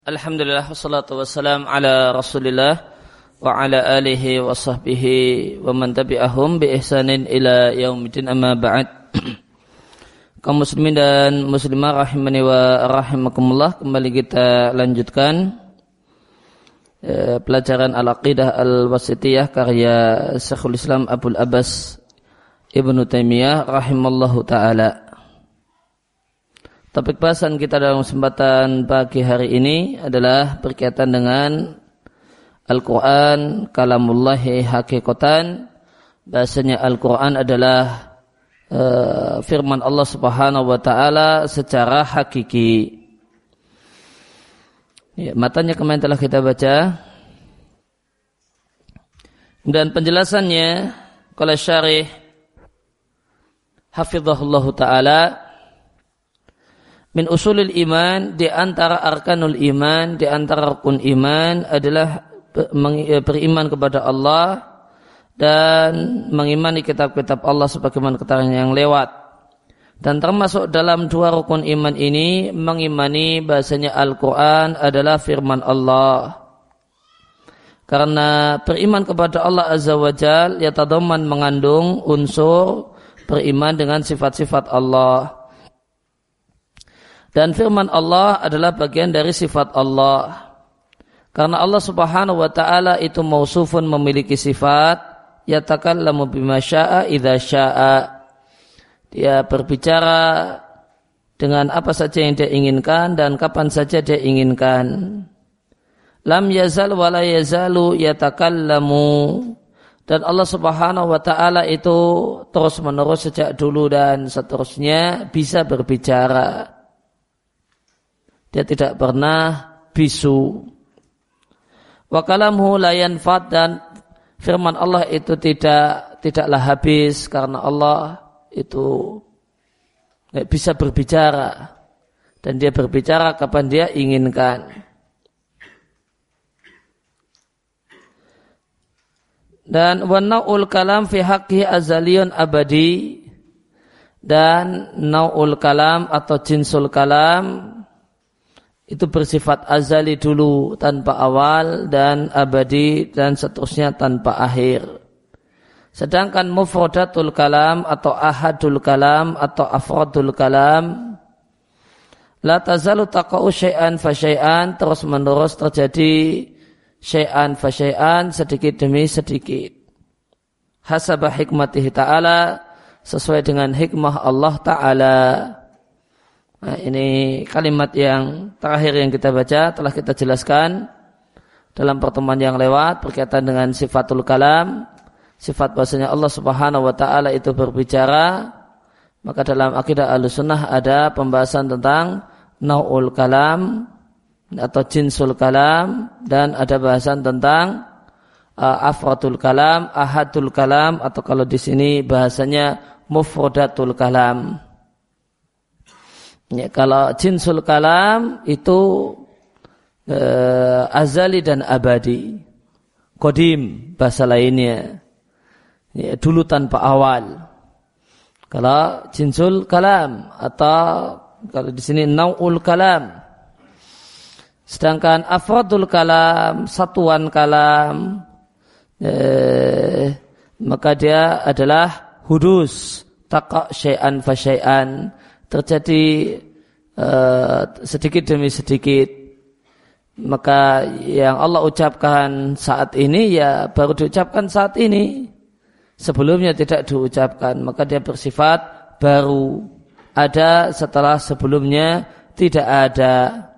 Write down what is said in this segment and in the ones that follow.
Alhamdulillah wassalatu wassalam ala Rasulillah wa ala alihi wa sahbihi wa man tabi'ahum bi ihsanin ila yaumidin, amma ba'd. Kaum muslimin dan muslimah rahimani wa rahimakumullah, kembali kita lanjutkan pelajaran Al-Aqidah Al-Wasithiyah karya Syekhul Islam Abul Abbas Ibnu Taimiyah rahimallahu ta'ala. Topik bahasan kita dalam kesempatan pagi hari ini adalah berkaitan dengan Al-Quran, kalamullahi hakikatan. Bahasanya Al-Quran adalah firman Allah Subhanahu wa ta'ala secara hakiki. Ya, matanya kemarin telah kita baca. Dan penjelasannya qala syarih hafizahullahu ta'ala, min usulil iman, di antara arkanul iman, di antara rukun iman adalah beriman kepada Allah dan mengimani kitab-kitab Allah sebagaimana keterangan yang lewat. Dan termasuk dalam dua rukun iman ini mengimani bahasanya Al-Quran adalah firman Allah. Karena beriman kepada Allah Azza wa Jal yatadamman, mengandung unsur beriman dengan sifat-sifat Allah. Dan firman Allah adalah bagian dari sifat Allah. Karena Allah Subhanahu wa ta'ala itu mausufun, memiliki sifat, yatakallamu bima syaa idza syaa. Dia berbicara dengan apa saja yang dia inginkan dan kapan saja dia inginkan. Lam yazal wa la yazalu yatakallamu. Dan Allah Subhanahu wa ta'ala itu terus menerus sejak dulu dan seterusnya bisa berbicara. Dia tidak pernah bisu. Wa kalamhu la yanfad, dan firman Allah itu tidaklah habis karena Allah itu bisa berbicara dan dia berbicara kapan dia inginkan. Dan wa naul kalam fi haqqihi azaliyun abadi, dan naul kalam atau jinsul kalam itu bersifat azali dulu tanpa awal dan abadi dan seterusnya tanpa akhir. Sedangkan mufradatul kalam atau ahadul kalam atau afradul kalam la tazalu taqa'u syai'an fa syai'an, terus menerus terjadi syai'an fa syai'an, sedikit demi sedikit. Hasaba hikmatihi ta'ala, sesuai dengan hikmah Allah Ta'ala. Nah, ini kalimat yang terakhir yang kita baca telah kita jelaskan dalam pertemuan yang lewat berkaitan dengan sifatul kalam, sifat bahasanya Allah Subhanahu wa ta'ala itu berbicara. Maka dalam akidah Ahlussunnah ada pembahasan tentang nau'ul kalam atau jinsul kalam, dan ada bahasan tentang afratul kalam, ahadul kalam, atau kalau di sini bahasanya mufradatul kalam. Ya, kalau jinsul kalam itu azali dan abadi, qadim bahasa lainnya, ya, dulu tanpa awal. Kalau jinsul kalam, atau kalau di sini nau'ul kalam. Sedangkan afradul kalam, satuan kalam, maka dia adalah hudus, taqa' syai'an fa syai'an, terjadi sedikit demi sedikit. Maka yang Allah ucapkan saat ini ya baru diucapkan saat ini, sebelumnya tidak diucapkan. Maka dia bersifat baru, ada setelah sebelumnya tidak ada.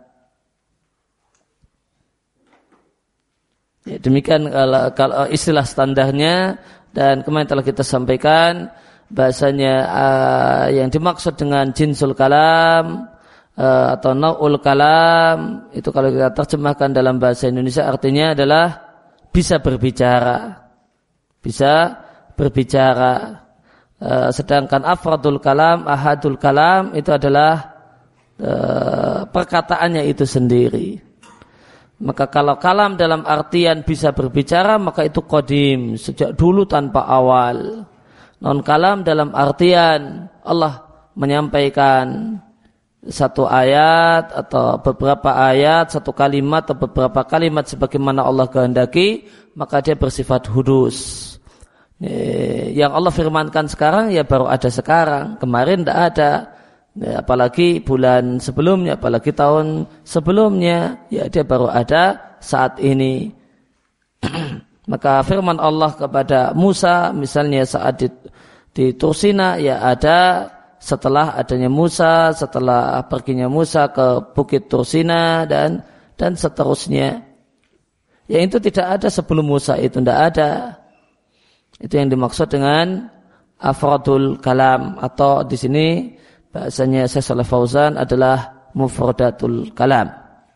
Ya, demikian kalau istilah standarnya. Dan kemarin telah kita sampaikan bahasanya yang dimaksud dengan jinsul kalam atau nau'ul kalam itu kalau kita terjemahkan dalam bahasa Indonesia artinya adalah bisa berbicara, bisa berbicara. Sedangkan afradul kalam, ahadul kalam itu adalah perkataannya itu sendiri. Maka kalau kalam dalam artian bisa berbicara, maka itu qadim, sejak dulu tanpa awal. Non kalam dalam artian Allah menyampaikan satu ayat atau beberapa ayat, satu kalimat atau beberapa kalimat sebagaimana Allah kehendaki, maka dia bersifat hudus. Yang Allah firmankan sekarang ya baru ada sekarang, kemarin tidak ada. Apalagi bulan sebelumnya, apalagi tahun sebelumnya, ya dia baru ada saat ini. Maka firman Allah kepada Musa misalnya saat di Tursina, ya ada setelah adanya Musa, setelah perginya Musa ke Bukit Tursina dan seterusnya. Ya itu tidak ada sebelum Musa, itu tidak ada. Itu yang dimaksud dengan afradul kalam, atau di sini bahasanya Syekh Shalih Fauzan adalah mufradatul kalam.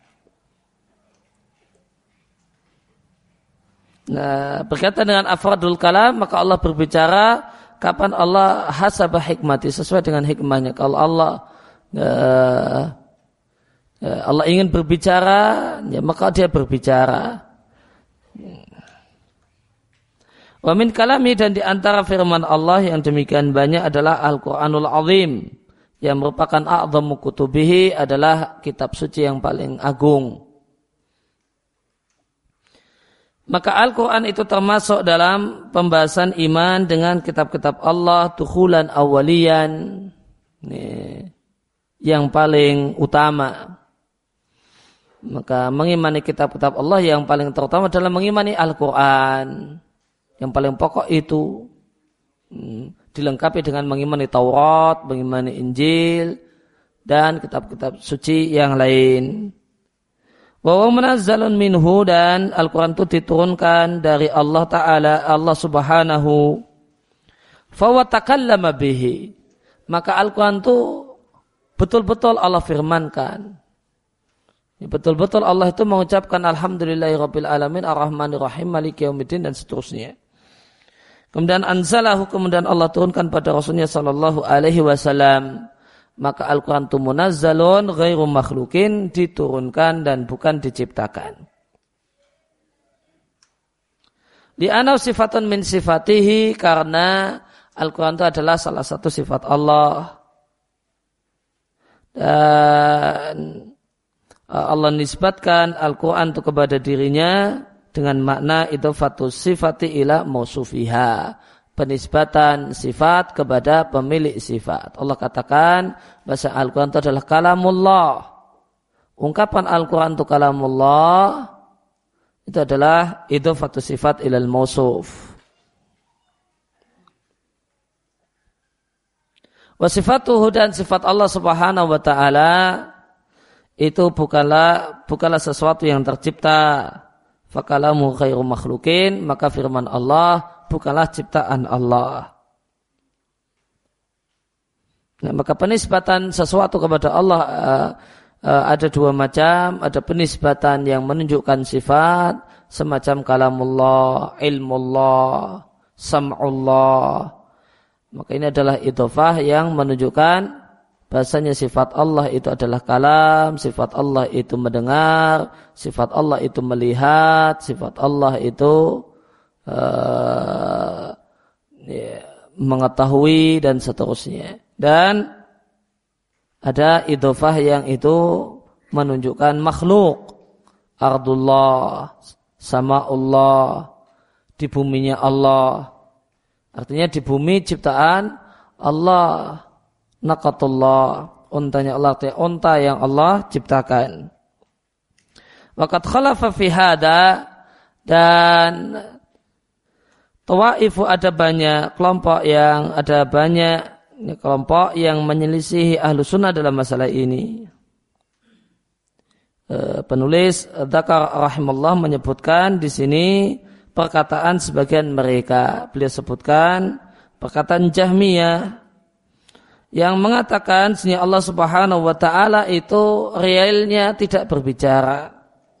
Nah, berkaitan dengan afradul kalam, maka Allah berbicara kapan Allah hasabah hikmati, sesuai dengan hikmahnya. Kalau Allah ingin berbicara, ya maka dia berbicara. Wa min kalami, dan di antara firman Allah yang demikian banyak adalah Al-Qur'anul Azim, yang merupakan a'dhamu kutubihi, adalah kitab suci yang paling agung. Maka Al-Quran itu termasuk dalam pembahasan iman dengan kitab-kitab Allah dukhulan awalian, yang paling utama. Maka mengimani kitab-kitab Allah yang paling terutama adalah mengimani Al-Quran. Yang paling pokok itu dilengkapi dengan mengimani Taurat, mengimani Injil, dan kitab-kitab suci yang lain. Wa munazzalun minhu, dan Al-Quran itu diturunkan dari Allah Ta'ala, Allah Subhanahu. Fa wa takallama bihi, maka Al-Quran itu betul-betul Allah firmankan. Betul-betul Allah itu mengucapkan alhamdulillahirabbil alamin arrahmanir rahim maliki yaumiddin dan seterusnya. Kemudian anzalahu, kemudian Allah turunkan pada Rasulnya sallallahu alaihi wasallam. Maka Al-Quran itu munazzalun ghairu makhlukin, diturunkan dan bukan diciptakan. Li'anau sifatun min sifatihi, karena Al-Quran itu adalah salah satu sifat Allah. Dan Allah nisbatkan Al-Quran itu kepada dirinya dengan makna idhofatus sifati ila mausufiha, penisbatan sifat kepada pemilik sifat. Allah katakan bahasa Al-Quran itu adalah kalamullah. Ungkapan Al-Quran itu kalamullah, itu adalah idhofatus sifat ilal mausuf. Wa sifatuhu, dan sifat Allah Subhanahu wa ta'ala itu bukanlah sesuatu yang tercipta. Fakalamu ghairu makhlukin, maka firman Allah bukanlah ciptaan Allah. Nah, maka penisbatan sesuatu kepada Allah ada dua macam. Ada penisbatan yang menunjukkan sifat semacam kalamullah, ilmullah, sam'ullah. Maka ini adalah idhofah yang menunjukkan bahasanya sifat Allah itu adalah kalam, sifat Allah itu mendengar, sifat Allah itu melihat, sifat Allah itu mengetahui dan seterusnya. Dan ada idhofah yang itu menunjukkan makhluk, ardullah, sama'ullah, di buminya Allah. Artinya di bumi ciptaan Allah. Naqatullah, untanya Allah, unta yang Allah ciptakan. Waqad khalafa fi hada, dan tawaifu, ada banyak kelompok yang menyelisihi ahlu sunnah dalam masalah ini. Penulis Dzakar rahimahullah menyebutkan di sini perkataan sebagian mereka. Beliau sebutkan perkataan Jahmiyah yang mengatakan bahwa Allah Subhanahu wa ta'ala itu realnya tidak berbicara.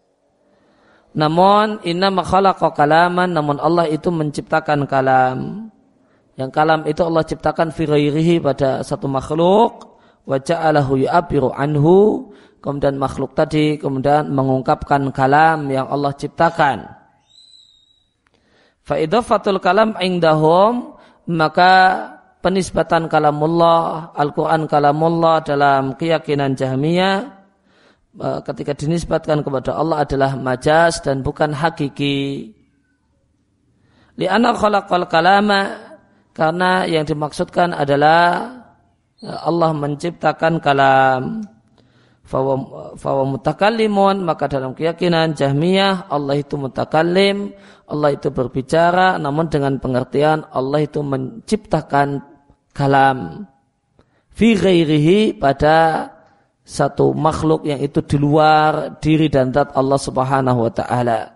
Namun innama khalaqa kalaman, namun Allah itu menciptakan kalam. Yang kalam itu Allah ciptakan fi ghairihi, pada satu makhluk, wa ja'alahu yu'abbiru anhu, kemudian makhluk tadi kemudian mengungkapkan kalam yang Allah ciptakan. Fa idhafatul kalam indahum, maka penisbatan kalamullah, Al-Quran kalamullah dalam keyakinan Jahmiyah ketika dinisbatkan kepada Allah adalah majaz dan bukan hakiki. Li'anna khalaqal kalama, karena yang dimaksudkan adalah Allah menciptakan kalam. Fawa mutakallimun, maka dalam keyakinan Jahmiyah Allah itu mutakallim, Allah itu berbicara, namun dengan pengertian Allah itu menciptakan kalam fi ghairihi, pada satu makhluk yang itu di luar diri dan zat Allah Subhanahu wa taala.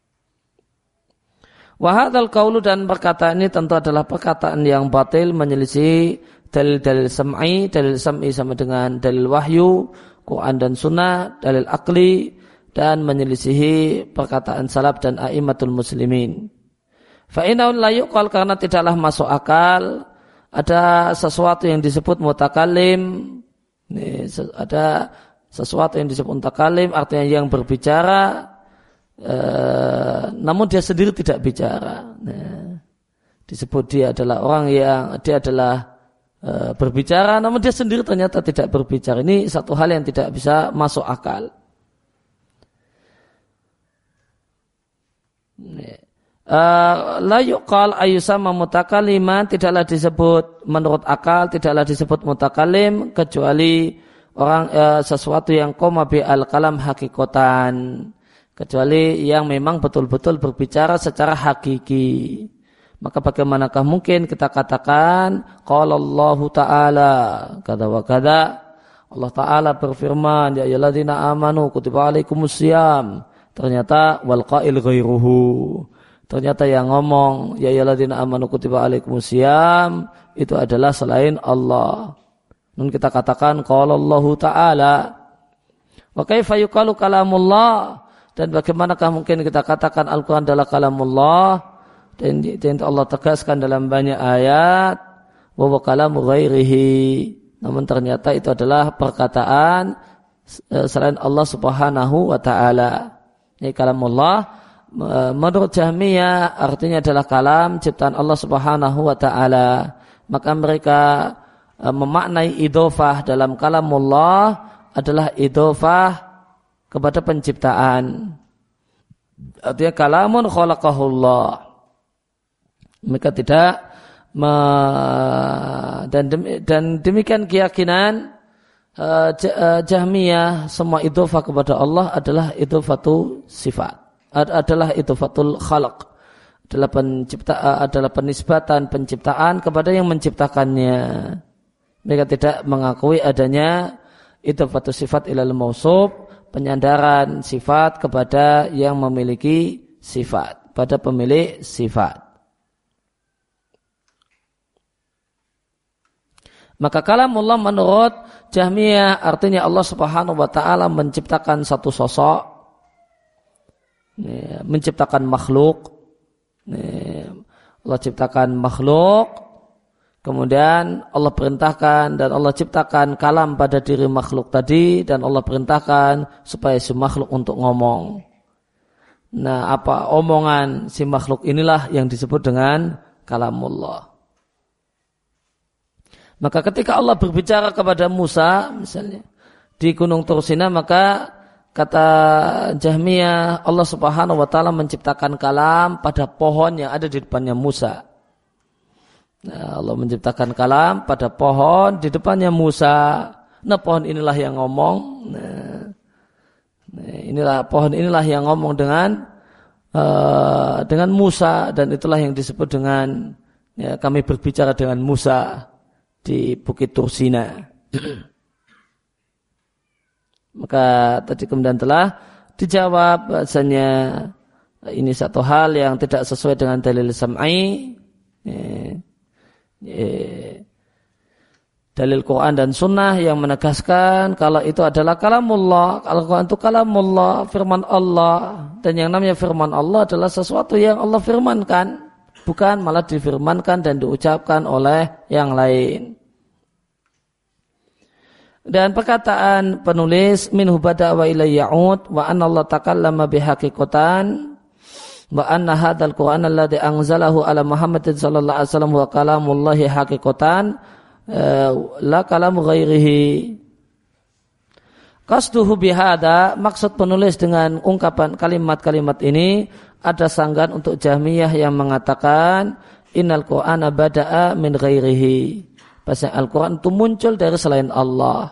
Wa hadzal qaulu, dan perkataan ini tentu adalah perkataan yang batil, menyelisih dalil-dalil sam'i. Dalil sam'i sama dengan dalil wahyu, Quran dan sunnah, dalil akli, dan menyelisihi perkataan salaf dan a'immatul muslimin. Fa'innahu la yuqal, karena tidaklah masuk akal ada sesuatu yang disebut mutakallim. Ada sesuatu yang disebut mutakallim, artinya yang berbicara, namun dia sendiri tidak bicara. Disebut dia adalah orang yang dia adalah berbicara, namun dia sendiri ternyata tidak berbicara. Ini satu hal yang tidak bisa masuk akal. La yuqal ayyusama mutakalliman, tidaklah disebut menurut akal, tidaklah disebut mutakallim kecuali orang sesuatu yang qoma bi al-kalam hakikatan, kecuali yang memang betul-betul berbicara secara hakiki. Maka bagaimanakah mungkin kita katakan qala Allah Ta'ala kata wa kata, Allah Ta'ala berfirman ya ayyuhalladzina amanu kutiba alaikumusiyam, ternyata wal qail ghairuhu, ternyata yang ngomong ya ayyuhalladzina amanu kutiba alaikumusiyam itu adalah selain Allah. Nun kita katakan qala Allah Ta'ala. Wa kaifa yuqalu kalamullah, dan bagaimanakah mungkin kita katakan Al-Quran adalah kalamullah, dan Allah tegaskan dalam banyak ayat wa kalamu ghairihi, namun ternyata itu adalah perkataan selain Allah Subhanahu wa taala. Ini kalamullah menurut Jahmiyah artinya adalah kalam ciptaan Allah Subhanahu wa taala. Maka mereka memaknai idhofah dalam kalamullah adalah idhofah kepada penciptaan. Artinya kalamun khalaqahullah. Mereka tidak dan demikian keyakinan Jahmiyah, semua idhofah kepada Allah adalah idhofatu sifat, adalah idhofatul khalaq, adalah penisbatan penciptaan kepada yang menciptakannya. Mereka tidak mengakui adanya idhofatu sifat ilal mausuf, penyandaran sifat kepada yang memiliki sifat, pada pemilik sifat. Maka kalamullah menurut Jahmiyah artinya Allah Subhanahu wa taala menciptakan satu sosok, menciptakan makhluk. Allah ciptakan makhluk, kemudian Allah perintahkan dan Allah ciptakan kalam pada diri makhluk tadi, dan Allah perintahkan supaya si makhluk untuk ngomong. Nah, apa omongan si makhluk inilah yang disebut dengan kalamullah. Maka ketika Allah berbicara kepada Musa misalnya di Gunung Tursina, maka kata Jahmiyah Allah Subhanahu wa taala menciptakan kalam pada pohon yang ada di depannya Musa. Nah, Allah menciptakan kalam pada pohon di depannya Musa. Nah, pohon inilah yang ngomong. Pohon inilah yang ngomong dengan Musa, dan itulah yang disebut dengan kami berbicara dengan Musa di Bukit Tursina. Maka tadi kemudian telah dijawab bahasanya ini satu hal yang tidak sesuai dengan dalil sam'i, dalil Quran dan Sunnah yang menegaskan kalau itu adalah kalamullah. Al-Quran itu kalamullah, firman Allah, dan yang namanya firman Allah adalah sesuatu yang Allah firmankan, bukan malah difirmankan dan diucapkan oleh yang lain. Dan perkataan penulis minhu bada wa ilayya ya'ud wa anna Allah takallama bihaqiqatan, wa anna hadzal Qur'an alladzi anzalahu ala Muhammadin sallallahu alaihi wasallam wa kalamullahi haqiqatan la kalamu ghairihi. Qasduhu bihada, maksud penulis dengan ungkapan kalimat-kalimat ini ada sanggahan untuk Jahmiyah yang mengatakan innal Qur'ana bada'a min ghairihi. Bahasanya Al-Quran itu muncul dari selain Allah.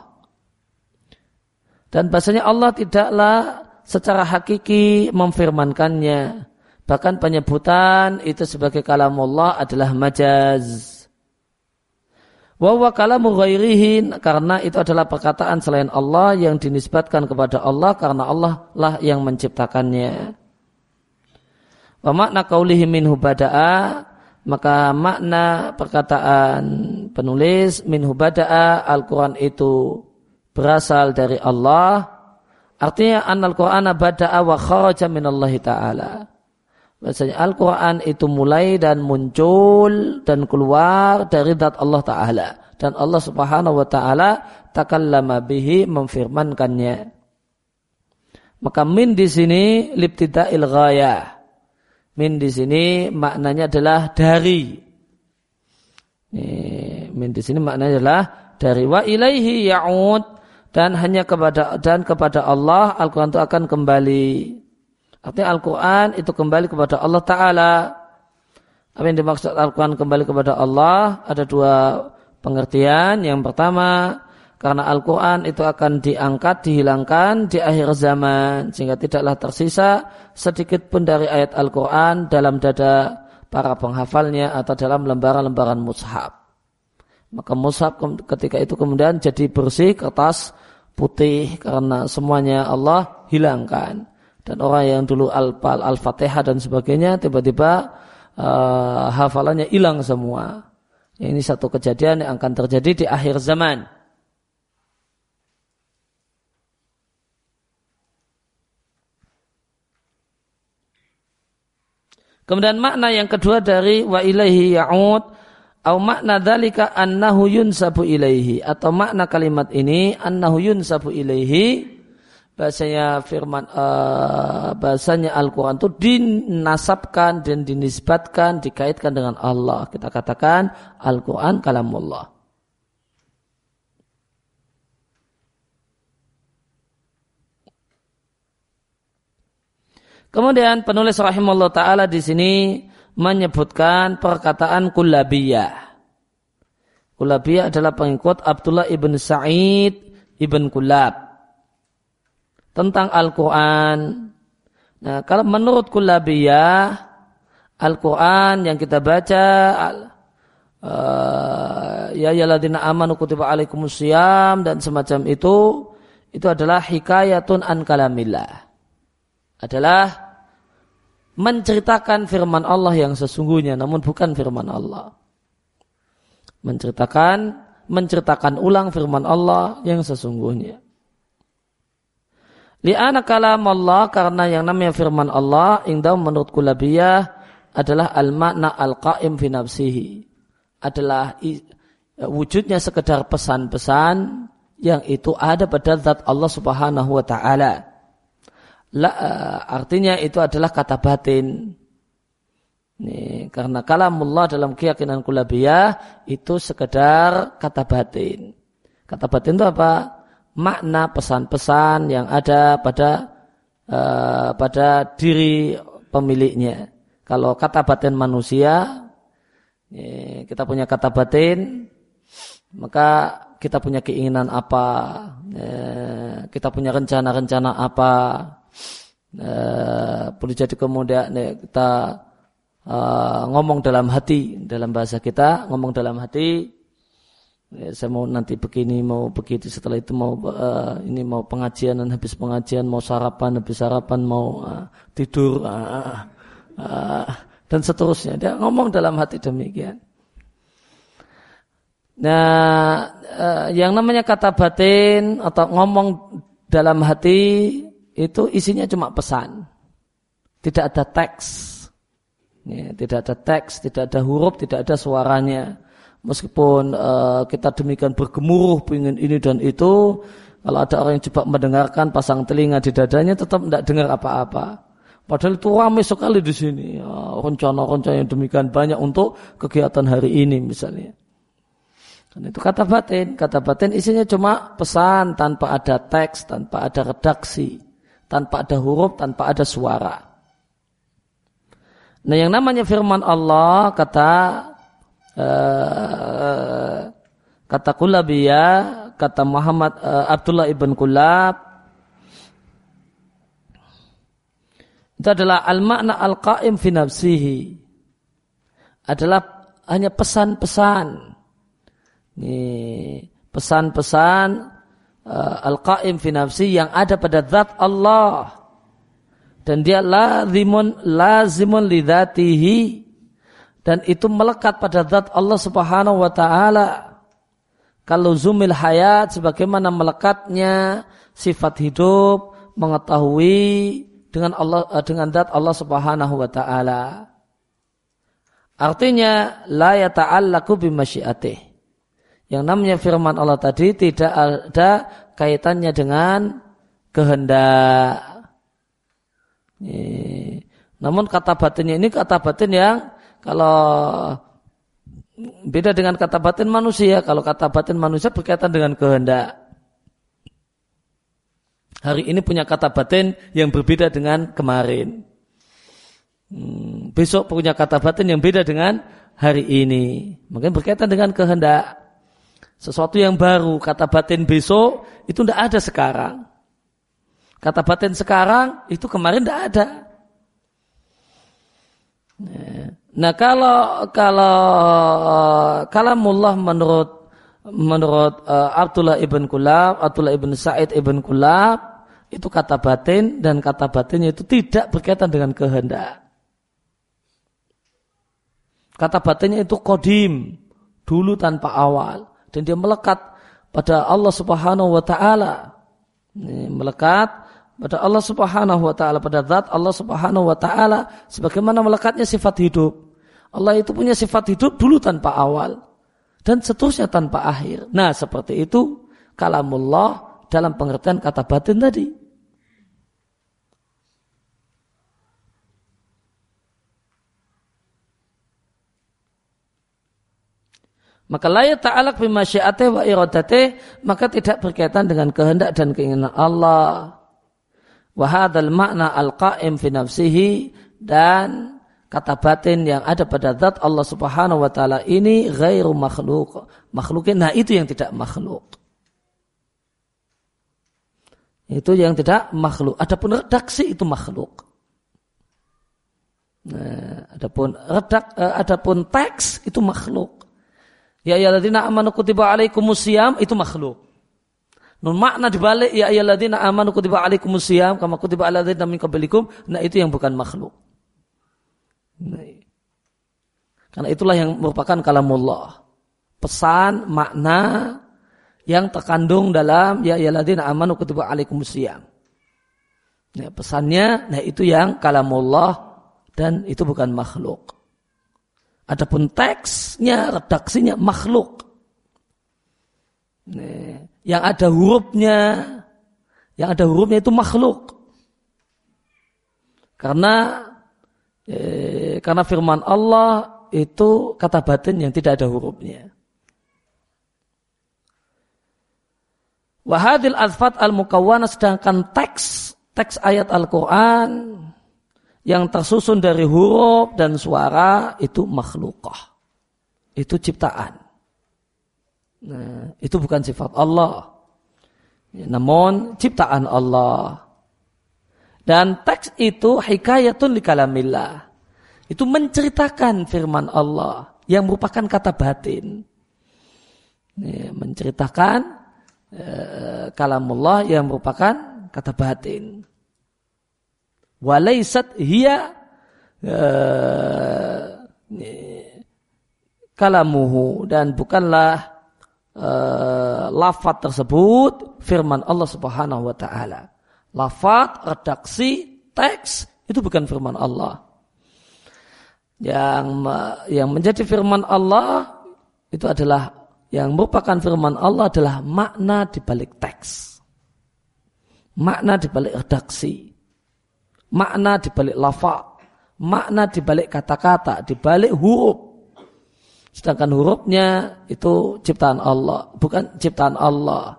Dan bahasanya Allah tidaklah secara hakiki memfirmankannya. Bahkan penyebutan itu sebagai kalamullah adalah majaz. Wa huwa kalamu ghairihi, karena itu adalah perkataan selain Allah yang dinisbatkan kepada Allah karena Allah lah yang menciptakannya. Wa makna qaulihi minhu bada'a, maka makna perkataan penulis minhu bada'a, Al-Quran itu berasal dari Allah, artinya annal Qur'ana bada'a wa kharaja minallahi ta'ala. Maksudnya Al-Quran itu mulai dan muncul dan keluar dari zat Allah Ta'ala. Dan Allah Subhanahu Wa Ta'ala takallama bihi, memfirmankannya. Maka min di sini libtida'il ghayah. Min di sini maknanya adalah dari. Min di sini maknanya adalah dari. Wa ilaihi ya'ud, dan hanya kepada Allah Al-Quran itu akan kembali. Artinya Al-Quran itu kembali kepada Allah Ta'ala. Apa yang dimaksud Al-Quran kembali kepada Allah? Ada dua pengertian. Yang pertama, karena Al-Quran itu akan diangkat, dihilangkan di akhir zaman, sehingga tidaklah tersisa sedikit pun dari ayat Al-Quran dalam dada para penghafalnya atau dalam lembaran-lembaran mushaf. Maka mushaf ketika itu kemudian jadi bersih, kertas putih, karena semuanya Allah hilangkan. Dan orang yang dulu Al-Fatihah dan sebagainya tiba-tiba hafalannya hilang semua. Ini satu kejadian yang akan terjadi di akhir zaman. Kemudian makna yang kedua dari wa ilaihi ya'ud, atau makna dzalika annahu yunsabu ilaihi, atau makna kalimat ini annahu yunsabu ilaihi, bahasanya firman bahasanya Al-Quran itu dinasabkan dan dinisbatkan, dikaitkan dengan Allah. Kita katakan Al-Quran kalamullah. Kemudian penulis rahimahullah ta'ala di sini menyebutkan perkataan Kullabiyah. Kullabiyah adalah pengikut Abdullah ibn Sa'id ibn Kullab tentang Al-Quran. Nah, kalau menurut Kullabiyah, Al-Quran yang kita baca, ya ayyuhalladzina amanu kutiba alaikumusiyam dan semacam itu adalah hikayatun an kalamillah. Adalah menceritakan firman Allah yang sesungguhnya, namun bukan firman Allah. Menceritakan ulang firman Allah yang sesungguhnya. Li'ana kalam Allah, karena yang namanya firman Allah indahum menurut Kullabiyah adalah al-makna al-qaim fi nafsihi, adalah wujudnya sekedar pesan-pesan yang itu ada pada zat Allah Subhanahu wa ta'ala. Artinya itu adalah kata batin. Ini, karena kalamullah dalam keyakinan Kullabiyah itu sekedar kata batin. Kata batin itu apa? Makna pesan-pesan yang ada pada diri pemiliknya. Kalau kata batin manusia, kita punya kata batin, maka kita punya keinginan apa, kita punya rencana-rencana apa. Boleh jadi kemudian kita ngomong dalam hati, dalam bahasa kita ngomong dalam hati. Saya mau nanti begini, mau begitu, setelah itu mau ini mau pengajian, dan habis pengajian mau sarapan, habis sarapan mau tidur, dan seterusnya. Dia ngomong dalam hati demikian. Nah, yang namanya kata batin atau ngomong dalam hati itu isinya cuma pesan, tidak ada teks, tidak ada teks, tidak ada huruf, tidak ada suaranya. Meskipun kita demikian bergemuruh ingin ini dan itu, kalau ada orang yang coba mendengarkan pasang telinga di dadanya tetap tidak dengar apa-apa. Padahal itu ramai sekali di sini. Ya, rencana-rencana yang demikian banyak untuk kegiatan hari ini misalnya. Dan itu kata batin. Kata batin isinya cuma pesan tanpa ada teks, tanpa ada redaksi, tanpa ada huruf, tanpa ada suara. Nah yang namanya firman Allah kata Kullabiyah, kata Muhammad Abdullah ibn Kullab, itu adalah al-makna al-qaim fi nafsihi, adalah hanya pesan-pesan, pesan-pesan al-qaim fi nafsihi yang ada pada zat Allah. Dan dia lazimun li dzatihi, dan itu melekat pada zat Allah Subhanahu wa taala. Kalau zumil hayat, sebagaimana melekatnya sifat hidup, mengetahui dengan Allah, dengan zat Allah Subhanahu wa taala. Artinya la yata'allaqu bi masyiatih. Yang namanya firman Allah tadi tidak ada kaitannya dengan kehendak. Namun kata batinnya ini kata batin yang kalau beda dengan kata batin manusia. Kalau kata batin manusia berkaitan dengan kehendak. Hari ini punya kata batin yang berbeda dengan kemarin. Besok punya kata batin yang beda dengan hari ini. Mungkin berkaitan dengan kehendak. Sesuatu yang baru, kata batin besok itu tidak ada sekarang. Kata batin sekarang itu kemarin tidak ada. Nah kalau kalamullah menurut Abdullah ibn Kullab, Abdullah ibn Sa'id ibn Kullab, itu kata batin, dan kata batinnya itu tidak berkaitan dengan kehendak. Kata batinnya itu qadim, dulu tanpa awal, dan dia melekat pada Allah Subhanahu wa taala. Melekat pada Allah Subhanahu wa taala, pada zat Allah Subhanahu wa taala, sebagaimana melekatnya sifat hidup. Allah itu punya sifat hidup dulu tanpa awal dan seterusnya tanpa akhir. Nah, seperti itu kalamullah dalam pengertian kata batin tadi. Maka la yata'allaq bi masyiatih wa iradatih, maka tidak berkaitan dengan kehendak dan keinginan Allah. Wa hadzal makna al-qa'im fi nafsihi, dan kata batin yang ada pada zat Allah Subhanahu wa taala ini ghairu makhluqin. Nah, itu yang tidak makhluk. Itu yang tidak makhluk. Adapun redaksi itu makhluk. Nah, adapun teks itu makhluk. Ya ayyuhalladzina amanu kutiba alaikumusiyam itu makhluk. Nun makna dibalik ya ayyuhalladzina amanu kutiba alaikumusiyam kama kutiba alal ladzina min qablikum, nah itu yang bukan makhluk. Nah, karena itulah yang merupakan kalamullah. Pesan, makna yang terkandung dalam ya ayyuhalladzina amanu kutiba alaikumusiyam. Nah, pesannya, nah itu yang kalamullah dan itu bukan makhluk. Adapun teksnya, redaksinya makhluk. Nah, yang ada hurufnya itu makhluk. Karena firman Allah itu kata batin yang tidak ada hurufnya. Wa hadhil alfat al-mukawwana, sedangkan teks ayat Al-Qur'an yang tersusun dari huruf dan suara itu makhlukah. Itu ciptaan. Nah, itu bukan sifat Allah. Namun ciptaan Allah. Dan teks itu hikayatun li kalamillah. Itu menceritakan firman Allah yang merupakan kata batin. Menceritakan kalamullah yang merupakan kata batin. Walaysat hiya kalamuhu, dan bukanlah lafaz tersebut firman Allah Subhanahu wa taala. Lafaz, redaksi, teks itu bukan firman Allah. Yang menjadi firman Allah itu adalah, yang merupakan firman Allah adalah makna di balik teks. Makna di balik redaksi. makna di balik lafaz, makna di balik kata-kata, di balik huruf. Sedangkan hurufnya itu ciptaan Allah, bukan ciptaan Allah.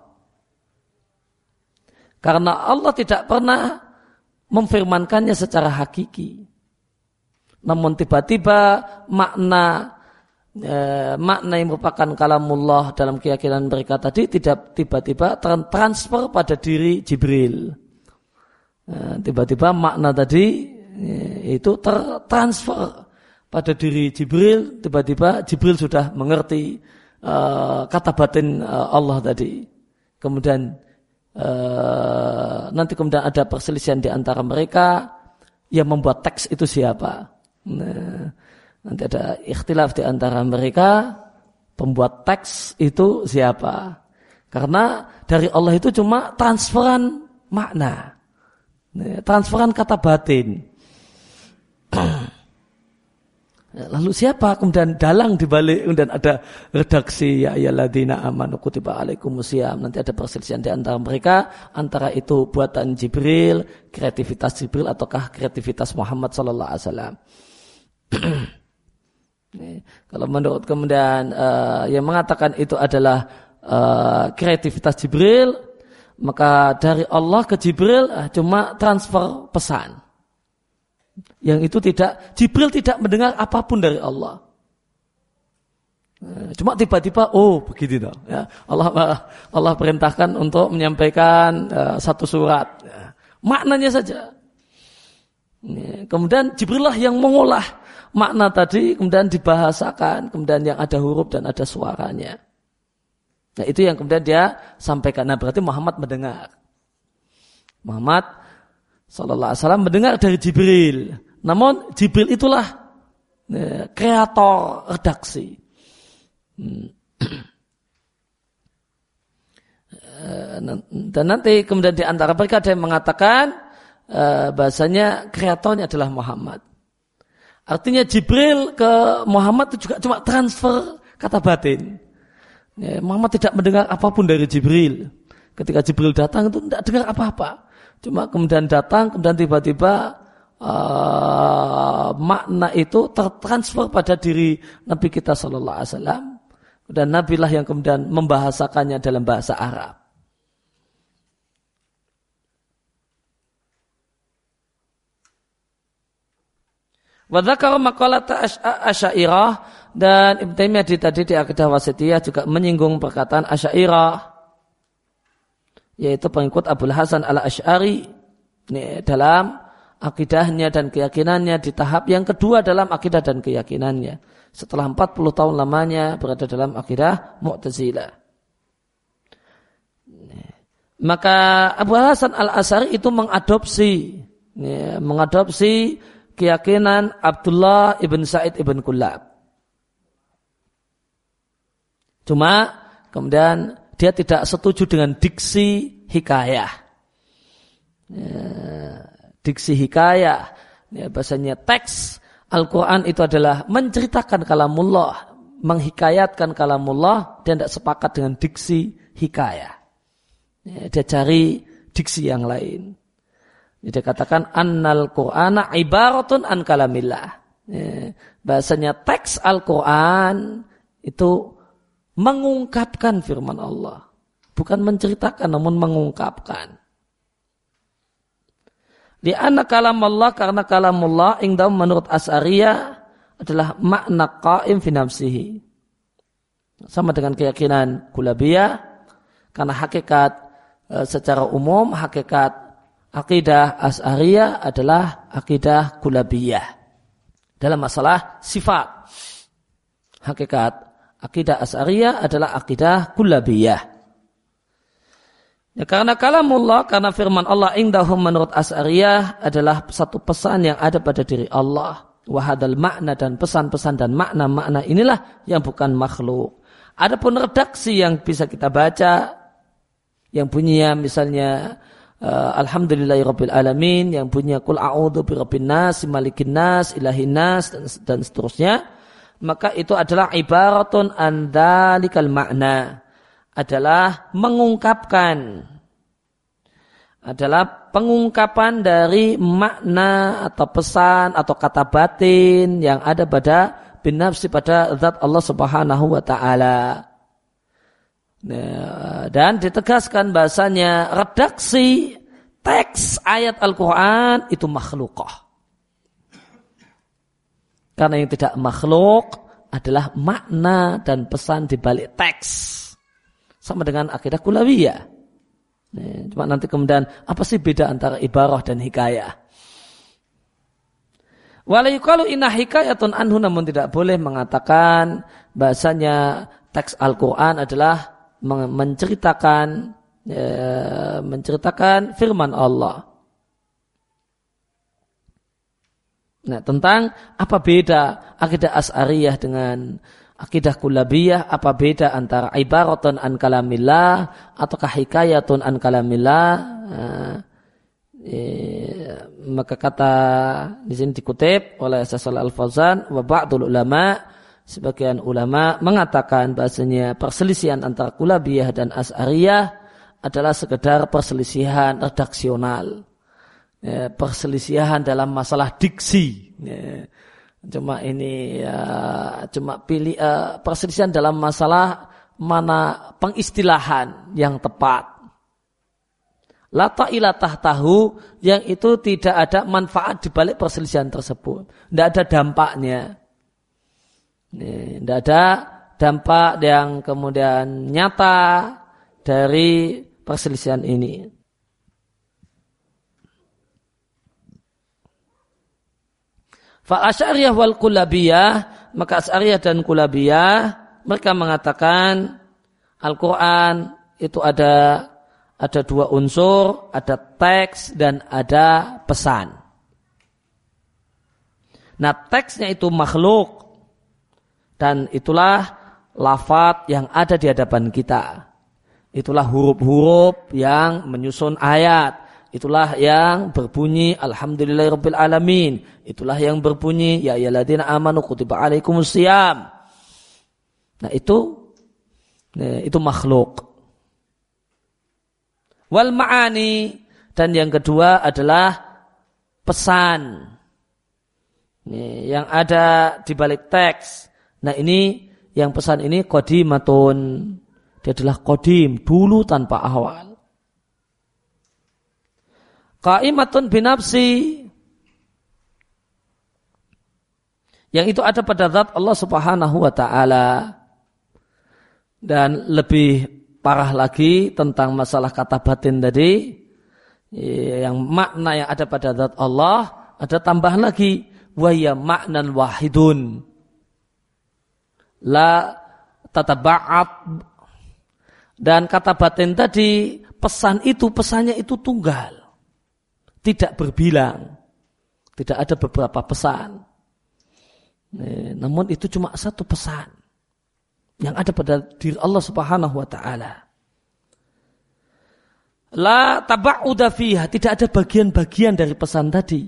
Karena Allah tidak pernah memfirmankannya secara hakiki. Namun tiba-tiba makna yang merupakan kalamullah dalam keyakinan mereka tadi tidak tiba-tiba transfer pada diri Jibril. Tiba-tiba makna tadi itu tertransfer pada diri Jibril, tiba-tiba Jibril sudah mengerti kata batin Allah tadi. Kemudian nanti kemudian ada perselisihan di antara mereka, yang membuat teks itu siapa. Nanti ada ikhtilaf di antara mereka, pembuat teks itu siapa. Karena dari Allah itu cuma transferan makna, transferan kata batin. Lalu siapa kemudian dalang dibalik, kemudian ada redaksi ya ayyuhalladzina amanu kutiba alaikumusiyam. Nanti ada perselisihan di antara mereka, antara itu buatan Jibril, kreativitas Jibril ataukah kreativitas Muhammad sallallahu alaihi wasallam. Kalau menurut kemudian yang mengatakan itu adalah kreativitas Jibril, maka dari Allah ke Jibril cuma transfer pesan. Yang itu Jibril tidak mendengar apapun dari Allah. Cuma tiba-tiba, begitu toh. Ya, Allah perintahkan untuk menyampaikan satu surat. Maknanya saja. Kemudian Jibril lah yang mengolah makna tadi, kemudian dibahasakan, kemudian yang ada huruf dan ada suaranya. Nah itu yang kemudian dia sampaikan. Nah berarti Muhammad mendengar. Muhammad sallallahu alaihi wasallam mendengar dari Jibril. Namun Jibril itulah kreator redaksi. Dan nanti kemudian di antara mereka ada yang mengatakan bahasanya kreatornya adalah Muhammad. Artinya Jibril ke Muhammad itu juga cuma transfer kata batin. Muhammad tidak mendengar apapun dari Jibril. Ketika Jibril datang itu tidak dengar apa-apa. Cuma kemudian datang, kemudian tiba-tiba makna itu tertransfer pada diri Nabi kita sallallahu alaihi wasallam. Dan Nabi lah yang kemudian membahasakannya dalam bahasa Arab. Wa dzakara maqalata Asy'ariyah, dan Ibnu Taimiyah tadi di Aqidah Wasithiyah juga menyinggung perkataan Asy'ariyah, yaitu pengikut Abul Hasan al-Asy'ari dalam akidahnya dan keyakinannya di tahap yang kedua dalam akidah dan keyakinannya. Setelah 40 tahun lamanya berada dalam akidah Mu'tazilah. Maka Abu Hasan al-Asy'ari itu mengadopsi keyakinan Abdullah ibn Sa'id ibn Kullab. Cuma kemudian dia tidak setuju dengan diksi hikayah. Diksi hikayah, bahasanya teks Al-Quran itu adalah menceritakan kalamullah, menghikayatkan kalamullah, dan tidak sepakat dengan diksi hikayah. Dia cari diksi yang lain. Dia katakan annal Qur'ana ibaratun an kalamillah. Bahasanya teks Al-Quran itu mengungkapkan firman Allah. Bukan menceritakan, namun mengungkapkan. Li'anna kalam Allah, karena kalamullah indahum menurut Asy'ariyah adalah makna qaim fi nafsihi. Sama dengan keyakinan Kullabiyah, karena hakikat secara umum, hakikat akidah Asy'ariyah adalah akidah Kullabiyah. Dalam masalah sifat, hakikat akidah Asy'ariyah adalah akidah Kullabiyah. Ya, karena kalamullah, karena firman Allah indahum menurut Asy'ariyah adalah satu pesan yang ada pada diri Allah. Wahadal makna, dan pesan-pesan dan makna-makna inilah yang bukan makhluk. Adapun redaksi yang bisa kita baca, yang bunyinya misalnya Alhamdulillahirabbil alamin, yang bunyinya Qul a'udzu birabbin nas, malikin nas, ilahin nas, dan seterusnya, maka itu adalah ibaratun an dzalikal makna, adalah mengungkapkan adalah pengungkapan dari makna atau pesan atau kata batin yang ada pada binafsi pada zat Allah Subhanahu wa taala. Dan ditegaskan bahasanya redaksi teks ayat Al-Quran itu makhlukah. Karena yang tidak makhluk adalah makna dan pesan di balik teks. Sama dengan akidah kulawiyah. Cuma nanti kemudian apa sih beda antara ibarah dan hikayah? Wala yuqalu inna hikayatun anhu, namun tidak boleh mengatakan bahasanya teks Al-Quran adalah menceritakan firman Allah. Nah, tentang apa beda akidah Asy'ariyah dengan akidah Kullabiyah, apa beda antara ibaratun an kalamillah ataukah hikayatun an kalamillah? Maka kata di sini dikutip oleh Syaikh Shalih Al-Fauzan, wa ba'dul ulama, sebagian ulama mengatakan bahasanya perselisihan antara Kullabiyah dan Asy'ariyah adalah sekedar perselisihan redaksional. Perselisihan dalam masalah diksi. Cuma ini cuma pilih perselisihan dalam masalah mana pengistilahan yang tepat. La ta'ila tahtahu, yang itu tidak ada manfaat di balik perselisihan tersebut. Tidak ada dampaknya. Tidak ada dampak yang kemudian nyata dari perselisihan ini. Fa'asy'ariyah wal Kullabiyah, maka Asy'ariyah dan Kullabiyah mereka mengatakan Al-Quran itu ada dua unsur, ada teks dan ada pesan. Nah, teksnya itu makhluk dan itulah lafaz yang ada di hadapan kita. Itulah huruf-huruf yang menyusun ayat. Itulah yang berbunyi alhamdulillahirabbil alamin. Itulah yang berbunyi ya ayyuhalladzina amanu kutiba alaikumusiyam. Nah, itu makhluk. Wal ma'ani, dan yang kedua adalah pesan. Yang ada di balik teks. Nah, ini yang pesan ini qadimatun. Dia adalah qadim, dulu tanpa awal. Qaimatun binafsi, yang itu ada pada zat Allah Subhanahu wa ta'ala. Dan lebih parah lagi tentang masalah kata batin tadi, yang makna yang ada pada zat Allah, ada tambahan lagi, wa ya ma'nan wahidun la tataba'at. Dan kata batin tadi, pesannya itu tunggal, tidak berbilang, tidak ada beberapa pesan. Namun itu cuma satu pesan yang ada pada diri Allah Subhanahu wa ta'ala. La taba'uda fiha, tidak ada bagian-bagian dari pesan tadi.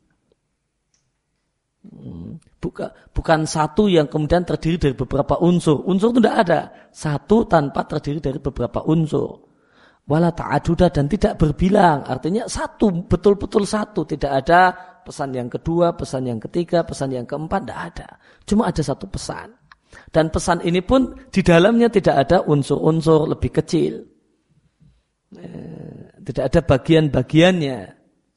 Bukan satu yang kemudian terdiri dari beberapa unsur. Unsur itu tidak ada. Satu tanpa terdiri dari beberapa unsur. Wala ta'aduda, dan tidak berbilang. Artinya satu, betul-betul satu. Tidak ada pesan yang kedua, pesan yang ketiga, pesan yang keempat, tidak ada. Cuma ada satu pesan. Dan pesan ini pun di dalamnya tidak ada unsur-unsur lebih kecil. Tidak ada bagian-bagiannya.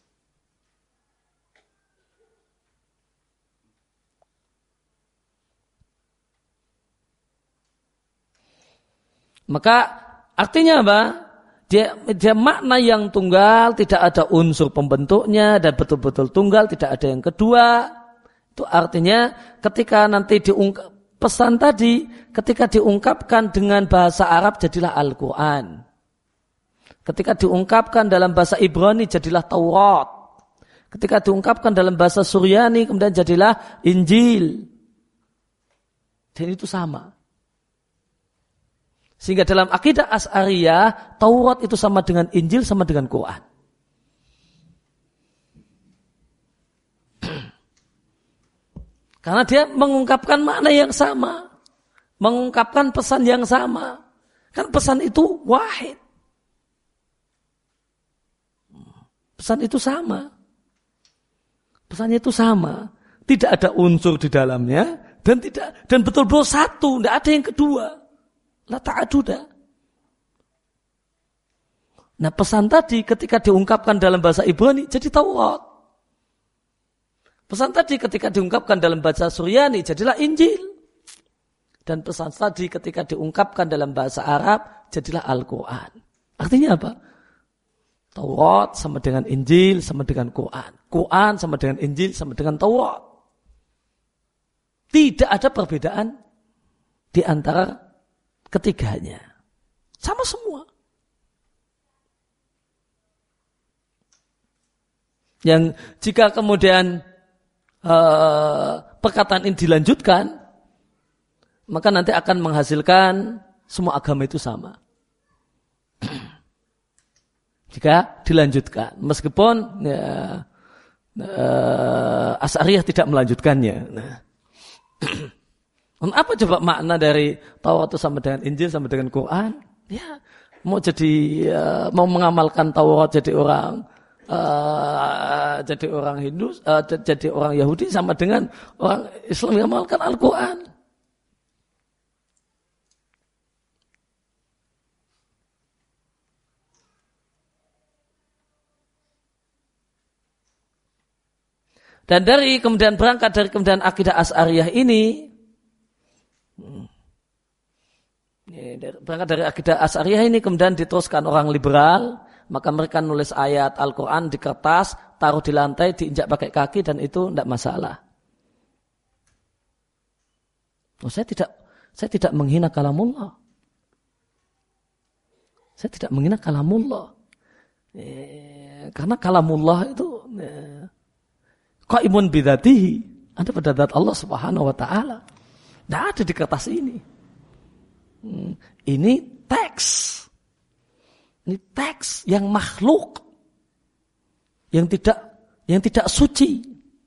Maka artinya apa? Dia makna yang tunggal, tidak ada unsur pembentuknya, dan betul-betul tunggal, tidak ada yang kedua. Itu artinya ketika nanti pesan tadi, ketika diungkapkan dengan bahasa Arab, jadilah Al-Quran. Ketika diungkapkan dalam bahasa Ibrani, jadilah Taurat. Ketika diungkapkan dalam bahasa Suryani, kemudian jadilah Injil. Dan itu sama. Sehingga dalam akidah Asy'ariyah, Taurat itu sama dengan Injil, sama dengan Quran. Karena dia mengungkapkan makna yang sama. Mengungkapkan pesan yang sama. Kan pesan itu wahid. Pesan itu sama. Pesannya itu sama. Tidak ada unsur di dalamnya dan betul-betul satu, tidak ada yang kedua. La ta'aduda. Nah, pesan tadi ketika diungkapkan dalam bahasa Ibrani jadi Taurat. Pesan tadi ketika diungkapkan dalam bahasa Suryani jadilah Injil. Dan pesan tadi ketika diungkapkan dalam bahasa Arab jadilah Al-Quran. Artinya apa? Taurat sama dengan Injil sama dengan Quran. Quran sama dengan Injil sama dengan Taurat. Tidak ada perbedaan di antara ketiganya. Sama semua. Yang jika kemudian perkataan ini dilanjutkan, maka nanti akan menghasilkan semua agama itu sama. Jika dilanjutkan, meskipun Asy'ariyah tidak melanjutkannya. Apa coba makna dari Taurat itu sama dengan Injil sama dengan Quran? Ya, mau mengamalkan Taurat jadi orang Hindu, jadi orang Yahudi sama dengan orang Islam yang mengamalkan Al-Quran. Dan berangkat dari kemudian akidah Asy'ariyah ini, kemudian diteruskan orang liberal, maka mereka nulis ayat Al-Quran di kertas, taruh di lantai, diinjak pakai kaki, dan itu tidak masalah. Saya tidak menghina kalamullah. Saya tidak menghina kalamullah. Karena kalamullah itu qaimun bidzatihi, ada pada zat Allah Subhanahu wa taala. Tidak ada di kertas ini. Ini teks. Ini teks yang makhluk. Yang tidak suci.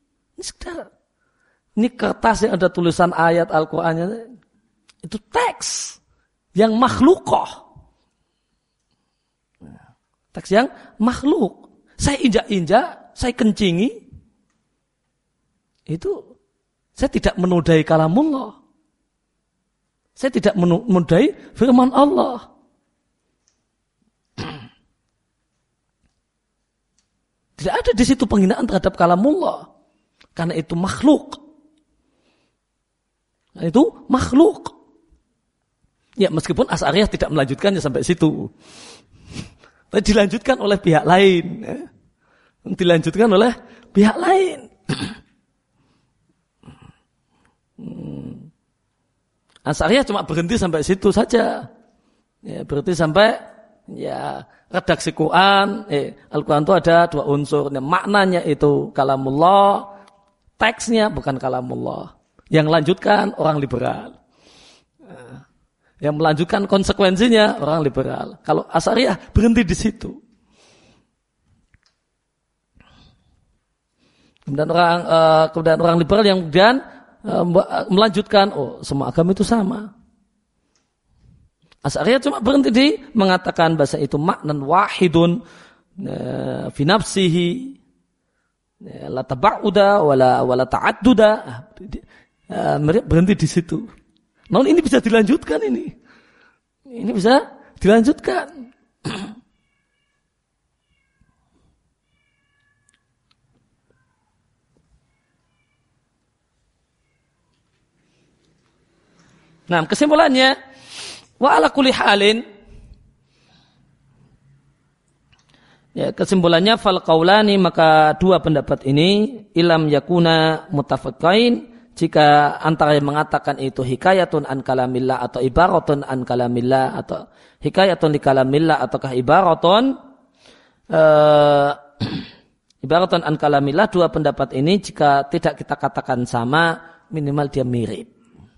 Ini kertas yang ada tulisan ayat Al-Qur'annya, itu teks yang makhlukoh. Teks yang makhluk. Saya injak-injak, saya kencingi. Itu saya tidak menodai kalamullah. Saya tidak menodai firman Allah. Tidak ada di situ penghinaan terhadap kalamullah. Karena itu makhluk. Itu makhluk. Ya, meskipun Asy'ariyah tidak melanjutkannya sampai situ. Tapi dilanjutkan oleh pihak lain. Dilanjutkan oleh pihak lain. Asy'ariyah cuma berhenti sampai situ saja. Ya, berhenti sampai redaksi Quran. Al-Quran itu ada dua unsur. Maknanya itu kalamullah, teksnya bukan kalamullah. Yang lanjutkan orang liberal. Yang melanjutkan konsekuensinya orang liberal. Kalau Asy'ariyah berhenti di situ. Kemudian orang liberal yang kemudian melanjutkan, semua agama itu sama. Asy'ariyah cuma berhenti di mengatakan bahasa itu maknan wahidun fi nafsihi la tabauda wala ta'adduda. Mereka berhenti di situ. Namun ini bisa dilanjutkan ini. Ini bisa dilanjutkan. Nah, kesimpulannya, wa ala kulli halin, ya, kesimpulannya fal qaulani, maka dua pendapat ini ilam yakuna mutafaqqain, jika antara yang mengatakan itu hikayatun an kalamillah atau ibaratun an kalamillah atau hikayatun li kalamillah ataukah ibaratun ibaratun an kalamillah, dua pendapat ini jika tidak kita katakan sama, minimal dia mirip.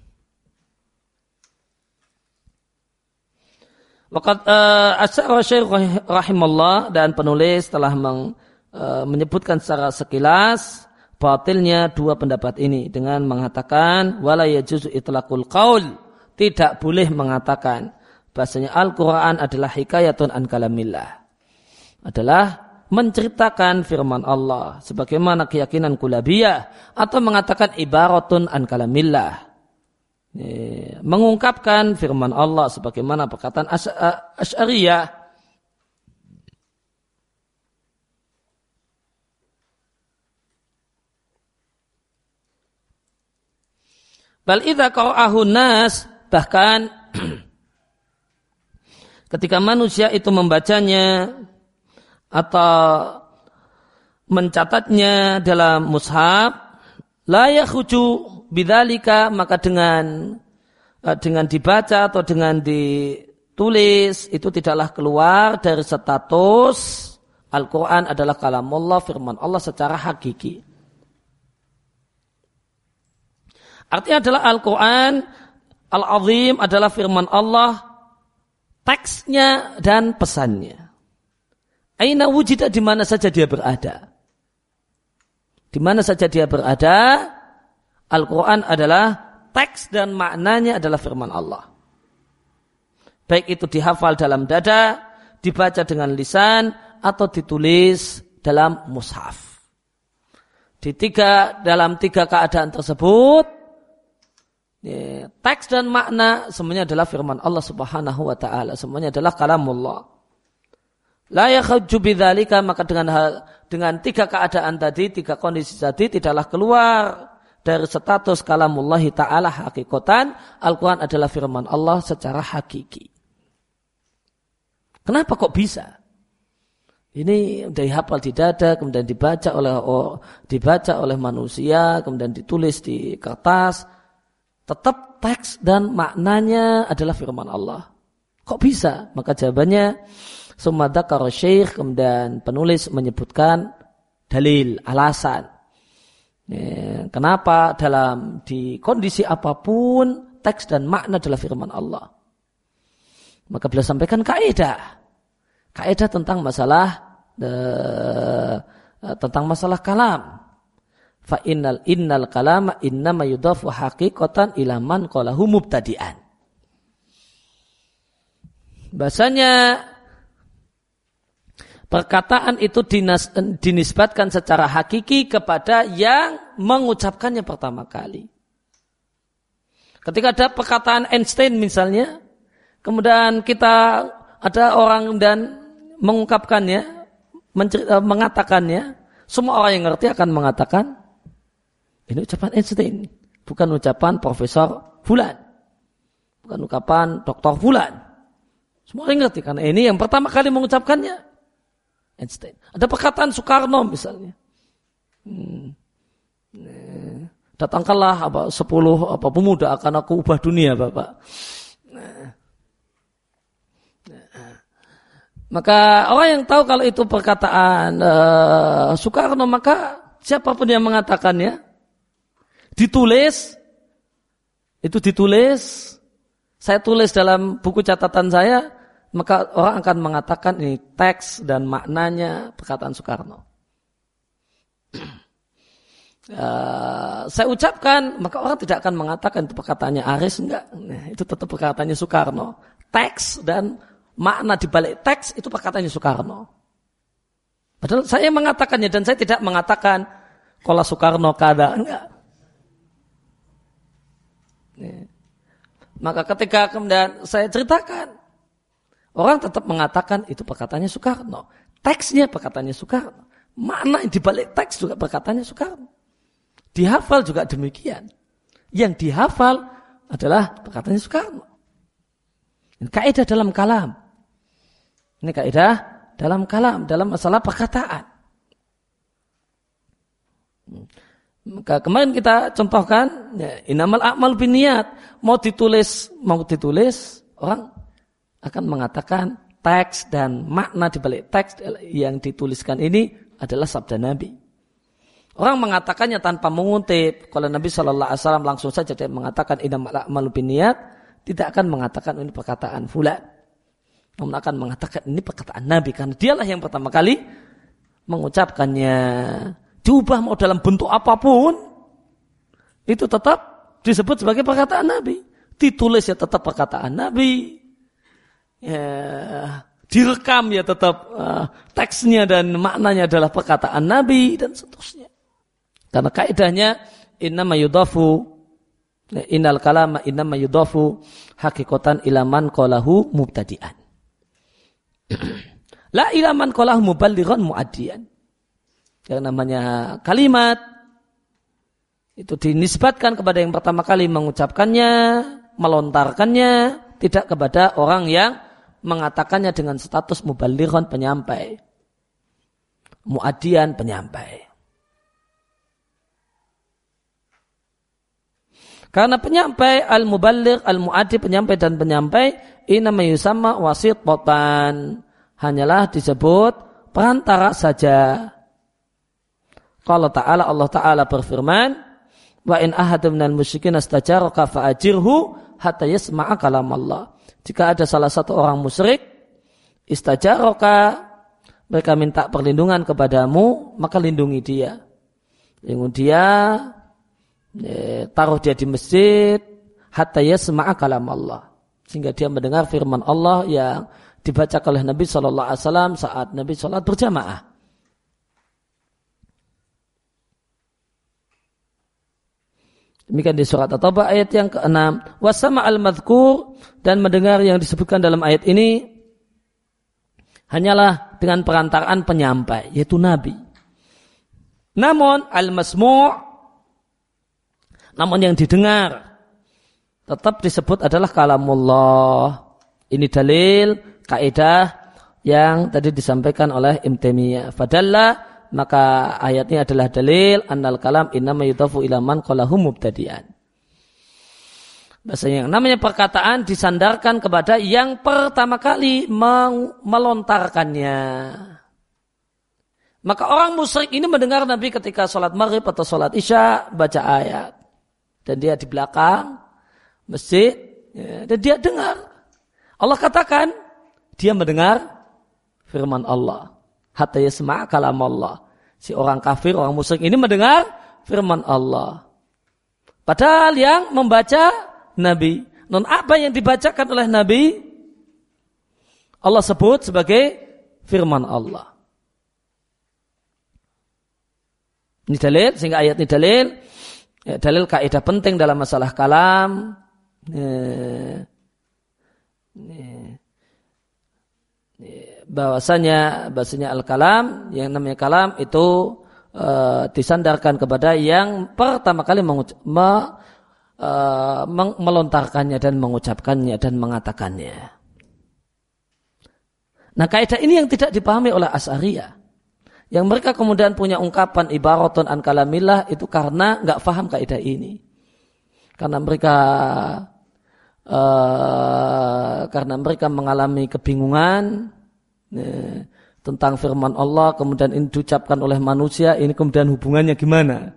Waqad asyara Syekh rahimallah, dan penulis telah menyebutkan secara sekilas batilnya dua pendapat ini dengan mengatakan wala yajuzu itlaqul qaul, tidak boleh mengatakan bahasanya Al-Qur'an adalah hikayatun an kalamillah, adalah menceritakan firman Allah sebagaimana keyakinan Kulabiyah atau mengatakan ibaratun an kalamillah, mengungkapkan firman Allah sebagaimana perkataan Asy'ariyah. Bal idza qara'ahu nas, bahkan ketika manusia itu membacanya atau mencatatnya dalam mushaf, la yakhruju bidzalika, maka dengan dibaca atau dengan ditulis itu tidaklah keluar dari status Al-Quran adalah kalamullah, firman Allah secara hakiki. Artinya adalah Al-Quran Al-Azim adalah firman Allah, teksnya dan pesannya. Aina wujida, di mana saja dia berada. Di mana saja dia berada, Al-Quran adalah teks dan maknanya adalah firman Allah. Baik itu dihafal dalam dada, dibaca dengan lisan, atau ditulis dalam mushaf. Dalam tiga keadaan tersebut, teks dan makna semuanya adalah firman Allah Subhanahu wa taala, semuanya adalah kalamullah. La yakhruju bidzalika, maka dengan tiga keadaan tadi, tiga kondisi tadi tidaklah keluar dari status kalamullah taala hakikatan. Al-Quran adalah firman Allah secara hakiki. Kenapa kok bisa? Ini dihafal di dada, kemudian dibaca oleh manusia, kemudian ditulis di kertas. Tetap teks dan maknanya adalah firman Allah. Kok bisa? Maka jawabannya, summa dzakara syekh, kemudian penulis menyebutkan dalil, alasan. Kenapa di kondisi apapun teks dan makna adalah firman Allah. Maka beliau sampaikan kaidah tentang masalah kalam. Fa innal kalama innama yudhafu haqiqatan ila man qalahu mubtadi'an. Bahasanya perkataan itu dinisbatkan secara hakiki kepada yang mengucapkannya pertama kali. Ketika ada perkataan Einstein misalnya, kemudian ada orang dan mengungkapkannya, mengatakannya, semua orang yang ngerti akan mengatakan, ini ucapan Einstein, bukan ucapan Profesor Fulan, bukan ucapan Doktor Fulan. Semua orang ngerti, karena ini yang pertama kali mengucapkannya Einstein. Ada perkataan Soekarno misalnya, datangkanlah 10 pemuda akan aku ubah dunia, Bapak. Maka orang yang tahu kalau itu perkataan Soekarno, maka siapapun yang mengatakannya, ditulis, saya tulis dalam buku catatan saya, maka orang akan mengatakan ini teks dan maknanya perkataan Soekarno. Saya ucapkan, maka orang tidak akan mengatakan itu perkataannya Aris, enggak. Nah, itu tetap perkataannya Soekarno. Teks dan makna di balik teks itu perkataannya Soekarno. Padahal saya mengatakannya dan saya tidak mengatakan kalau Soekarno kada, enggak. Maka ketika kemudian saya ceritakan, orang tetap mengatakan itu perkataannya Soekarno. Teksnya perkataannya Soekarno. Makna di balik teks juga perkataannya Soekarno. Dihafal juga demikian. Yang dihafal adalah perkataannya Soekarno. Ini kaidah dalam kalam. Ini kaidah dalam kalam, dalam masalah perkataan. Maka kemarin kita contohkan, innamal a'mal binniyat, mau ditulis, orang akan mengatakan teks dan makna di balik teks yang dituliskan ini adalah sabda Nabi. Orang mengatakannya tanpa mengutip. Kalau Nabi SAW langsung saja dia mengatakan innamal a'malu binniyat, tidak akan mengatakan ini perkataan fulan. Namun akan mengatakan ini perkataan Nabi, karena dialah yang pertama kali mengucapkannya. Diubah mau dalam bentuk apapun, itu tetap disebut sebagai perkataan Nabi. Ditulis ya tetap perkataan Nabi. Ya, direkam ya tetap teksnya dan maknanya adalah perkataan Nabi dan seterusnya. Karena kaidahnya innama yudafu innal kalama innama yudafu hakikatan ilaman qalahu mubtadi'an. La ilaman qalahu muballighan muaddian. Yang namanya kalimat itu dinisbatkan kepada yang pertama kali mengucapkannya, melontarkannya, tidak kepada orang yang mengatakannya dengan status muballighan penyampai, muaddian penyampai. Karena penyampai al-muballigh, al-muaddi, penyampai dan penyampai, inama yusamma wasithatan, hanyalah disebut perantara saja. Qala ta'ala, Allah Ta'ala berfirman, wa in ahadun minal musyrikin astajaraka fa'ajirhu hatta yasma'a kalam Allah. Jika ada salah satu orang musyrik istajaraka, mereka minta perlindungan kepadamu, maka lindungi dia. Lindungi dia, taruh dia di masjid hatta yasma'a kalam Allah, sehingga dia mendengar firman Allah yang dibaca oleh Nabi sallallahu alaihi wasallam saat Nabi salat berjamaah. Demikian di surat At-Taubah ayat yang ke-6. Wasama al-madhkur, dan mendengar yang disebutkan dalam ayat ini hanyalah dengan perantaraan penyampai, yaitu Nabi. Namun al-masmu', namun yang didengar tetap disebut adalah kalamullah. Ini dalil kaidah yang tadi disampaikan oleh Ibnu Taimiyah. Fadalla, maka ayat ini adalah dalil annal kalam innama yudafu ila man qalahu mubtadi'an. Bahasanya yang namanya perkataan disandarkan kepada yang pertama kali melontarkannya. Maka orang musyrik ini mendengar Nabi ketika sholat maghrib atau sholat isya baca ayat, dan dia di belakang masjid, ya, dan dia dengar. Allah katakan dia mendengar firman Allah. Hatta yasma' kalam Allah. Si orang kafir, orang musyrik ini mendengar firman Allah. Padahal yang membaca Nabi. Non apa yang dibacakan oleh Nabi Allah sebut sebagai firman Allah. Ini dalil, sehingga ayat ini dalil. Ya, dalil kaidah penting dalam masalah kalam. Bahwasanya al-kalam, yang namanya kalam itu disandarkan kepada yang pertama kali melontarkannya dan mengucapkannya dan mengatakannya. Nah, kaidah ini yang tidak dipahami oleh Asy'ariyah, yang mereka kemudian punya ungkapan ibaratun an kalamillah, itu karena nggak paham kaidah ini, karena mereka mengalami kebingungan tentang firman Allah, kemudian ini diucapkan oleh manusia, ini kemudian hubungannya gimana?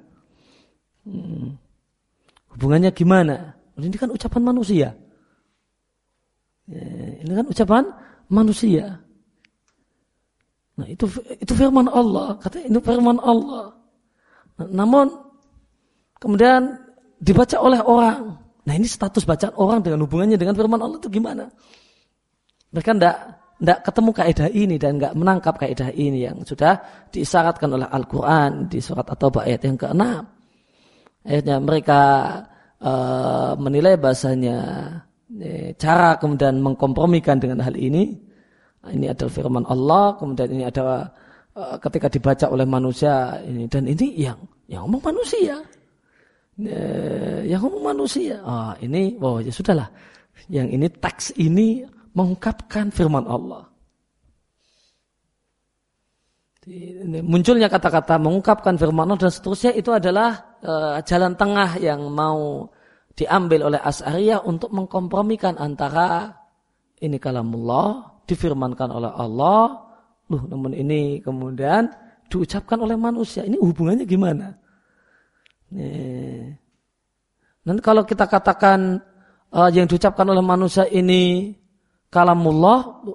Hubungannya gimana? Ini kan ucapan manusia. Ini kan ucapan manusia. Nah, itu firman Allah, katanya ini firman Allah. Nah, namun kemudian dibaca oleh orang. Nah, ini status bacaan orang dengan hubungannya dengan firman Allah itu gimana? Mereka tidak ketemu kaidah ini dan tidak menangkap kaidah ini yang sudah diisyaratkan oleh Al-Quran di surat At-Taubah ayat yang ke-6. Ayatnya mereka menilai bahasanya cara kemudian mengkompromikan dengan hal ini. Ini adalah firman Allah, kemudian ini ada ketika dibaca oleh manusia ini, dan ini yang ngomong manusia. Yang ngomong manusia. Ini ya sudahlah. Yang ini teks ini mengungkapkan firman Allah. Munculnya kata-kata mengungkapkan firman Allah dan seterusnya itu adalah jalan tengah yang mau diambil oleh Asy'ariyah untuk mengkompromikan antara ini kalamullah, difirmankan oleh Allah, namun ini kemudian diucapkan oleh manusia. Ini hubungannya gimana? Nanti kalau kita katakan yang diucapkan oleh manusia ini kalamullah,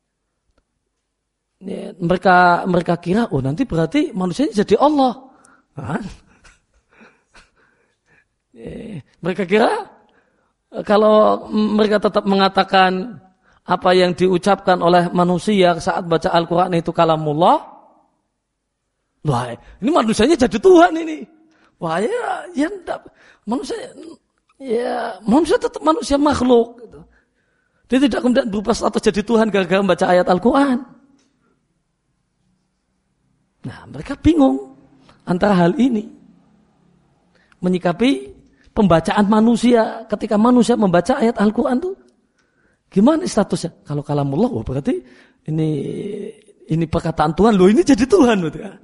mereka kira nanti berarti manusia jadi Allah. Mereka kira kalau mereka tetap mengatakan apa yang diucapkan oleh manusia saat baca Al-Quran itu kalamullah, wah ini manusianya jadi Tuhan ini. Wah ya enggak. Manusia tetap manusia makhluk. Gitu. Dia tidak kemudian berubah status jadi Tuhan gara-gara membaca ayat Al-Quran. Nah mereka bingung antara hal ini. Menyikapi pembacaan manusia ketika manusia membaca ayat Al-Quran itu gimana statusnya? Kalau kalamullah, berarti ini perkataan Tuhan, loh ini jadi Tuhan, betul ya?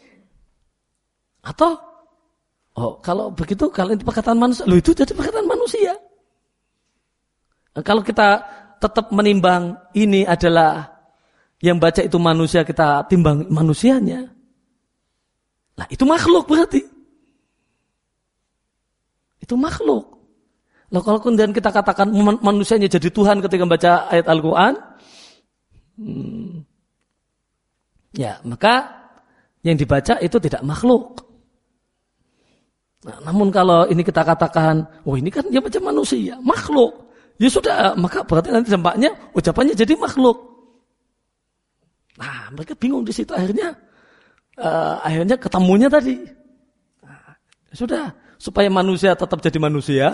Atau kalau begitu, kalau ini perkataan manusia, loh itu jadi perkataan manusia. Nah, kalau kita tetap menimbang ini adalah yang baca itu manusia, kita timbang manusianya. Nah itu makhluk berarti. Itu makhluk. Loh kalau kemudian kita katakan manusianya jadi Tuhan ketika membaca ayat Al-Quran, ya maka yang dibaca itu tidak makhluk. Nah, namun kalau ini kita katakan, ini kan dia baca manusia, makhluk. Ya sudah, maka berarti nanti dampaknya ucapannya jadi makhluk. Nah, mereka bingung di situ akhirnya ketemunya tadi. Nah, sudah, supaya manusia tetap jadi manusia,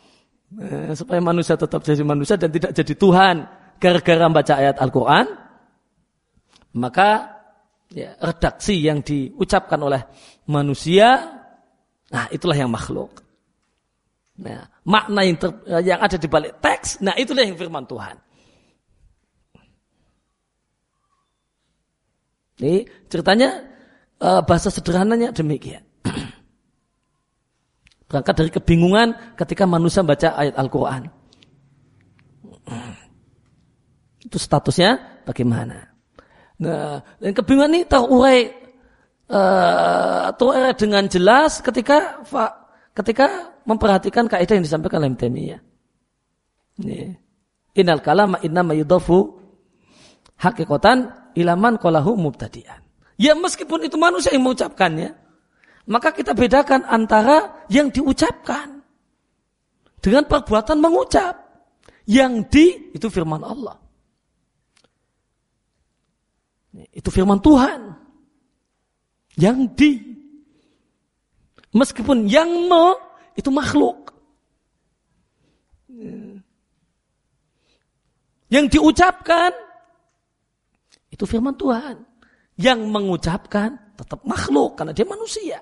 dan tidak jadi Tuhan gara-gara baca ayat Al-Quran, maka ya, redaksi yang diucapkan oleh manusia, nah itulah yang makhluk. Nah, makna yang ada di balik teks, nah itulah yang firman Tuhan. Ini ceritanya bahasa sederhananya demikian. Berangkat dari kebingungan ketika manusia baca ayat Al-Quran. Itu statusnya bagaimana? Nah, dan kebingungan ini terurai dengan jelas ketika memperhatikan kaidah yang disampaikan oleh Ibnu Taimiyah. Innal kalama innama yudafu haqiqatan ilaman qalahu mubtadi'an. Ya meskipun itu manusia yang mengucapkannya, maka kita bedakan antara yang diucapkan dengan perbuatan mengucap. Yang itu firman Allah. Itu firman Tuhan. Yang meskipun yang itu makhluk. Yang diucapkan itu firman Tuhan. Yang mengucapkan tetap makhluk karena dia manusia.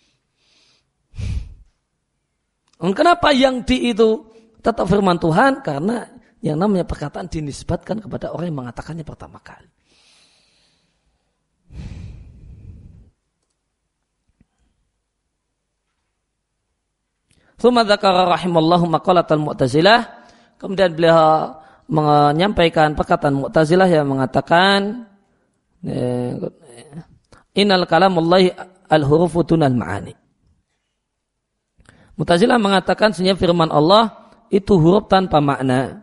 Kenapa yang itu tetap firman Tuhan? Karena yang namanya perkataan dinisbatkan kepada orang yang mengatakannya pertama kali. Tsumma dzakara rahimallahu maqalatal Mu'tazilah. Kemudian beliau menyampaikan perkataan Mu'tazilah yang mengatakan innal kalamullahi al-hurufu dunal ma'ani. Mu'tazilah mengatakan sebenarnya firman Allah itu huruf tanpa makna.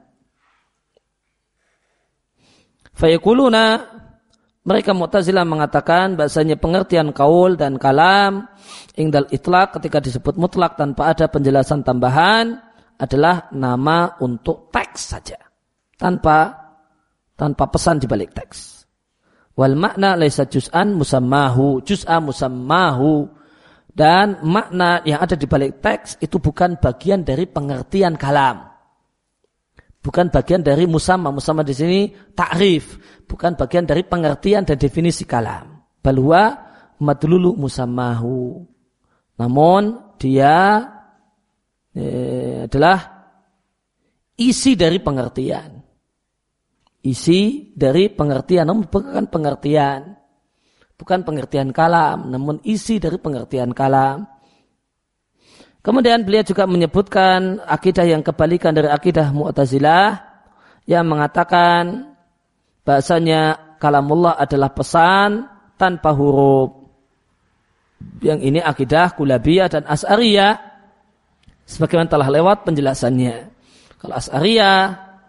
Fayaquluna, mereka Mu'tazilah mengatakan bahasanya pengertian qaul dan kalam indal itlaq ketika disebut mutlak tanpa ada penjelasan tambahan adalah nama untuk teks saja. Tanpa pesan di balik teks. Wal makna laisa juz'an musammahu, juz'a musammahu. Dan makna yang ada di balik teks itu bukan bagian dari pengertian kalam. Bukan bagian dari musamma. Musamma di sini ta'rif, bukan bagian dari pengertian dan definisi kalam. Bal huwa madlulu musammahu. Namun dia adalah isi dari pengertian. Isi dari pengertian, namun bukan pengertian. Bukan pengertian kalam, namun isi dari pengertian kalam. Kemudian beliau juga menyebutkan akidah yang kebalikan dari akidah Mu'tazilah yang mengatakan bahasanya kalamullah adalah pesan tanpa huruf. Yang ini akidah Kulabiyah dan Asy'ariyah sebagaimana telah lewat penjelasannya. Kalau Asy'ariyah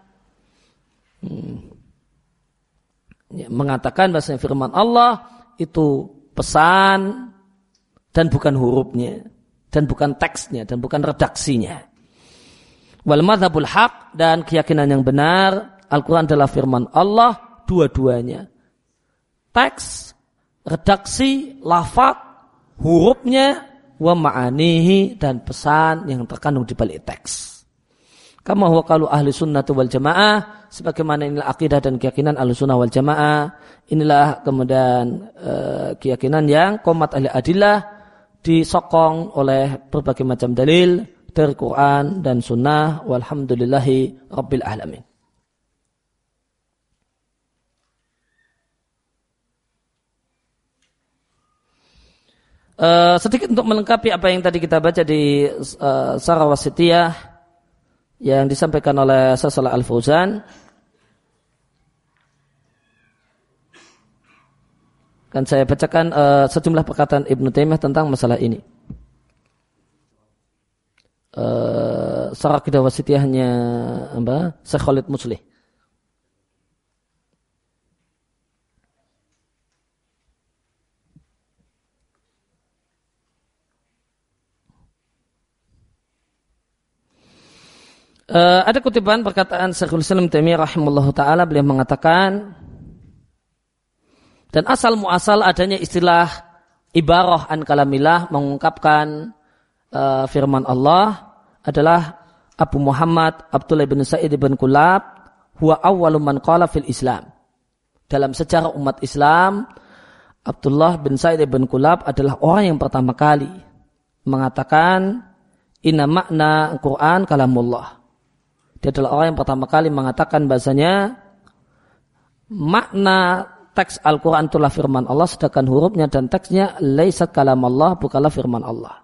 mengatakan bahasanya firman Allah itu pesan dan bukan hurufnya dan bukan teksnya dan bukan redaksinya. Wal madzhabul haq, dan keyakinan yang benar Al-Quran adalah firman Allah dua-duanya. Teks, redaksi, lafaz, hurufnya, wa ma'anihi, dan pesan yang terkandung di balik teks. Kama huwa qaulu ahli sunnah wal jamaah, sebagaimana inilah akidah dan keyakinan ahli sunnah wal jamaah. Inilah kemudian keyakinan yang qomat ahli adillah, disokong oleh berbagai macam dalil dari Quran dan sunnah. Walhamdulillahi rabbil alamin. Sedikit untuk melengkapi apa yang tadi kita baca di Sarah Wasitiyah yang disampaikan oleh Salah Al-Fauzan. Kan saya bacakan sejumlah perkataan Ibnu Taimiyah tentang masalah ini. Sarah Aqidah Wasitiyahnya Syekh Khalid Muslih. Ada kutipan perkataan Syekhul Islam Taimiyah rahimahullahu taala, beliau mengatakan, dan asal muasal adanya istilah ibarah an kalamillah, mengungkapkan firman Allah, adalah Abu Muhammad Abdullah bin Sa'id bin Kulab, huwa awwalu man qala fil Islam. Dalam sejarah umat Islam, Abdullah bin Sa'id bin Kulab adalah orang yang pertama kali mengatakan inna makna Quran kalamullah. Dia adalah orang yang pertama kali mengatakan bahasanya makna teks Al-Quran itulah firman Allah, sedangkan hurufnya dan teksnya laisat kalam Allah, bukanlah firman Allah.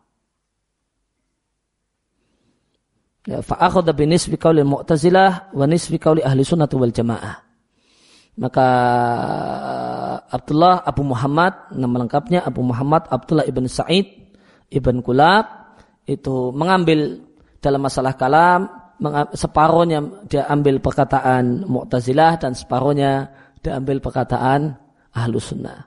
Ya, fa'akhadha bi nisbi qauli Mu'tazilah wa nisbi qauli ahli sunnah wal jamaah. Maka Abdullah Abu Muhammad, nama lengkapnya Abu Muhammad Abdullah ibn Sa'id ibn Kulab, itu mengambil dalam masalah kalam, separuhnya dia ambil perkataan Mu'tazilah dan separuhnya dia ambil perkataan Ahlus Sunnah.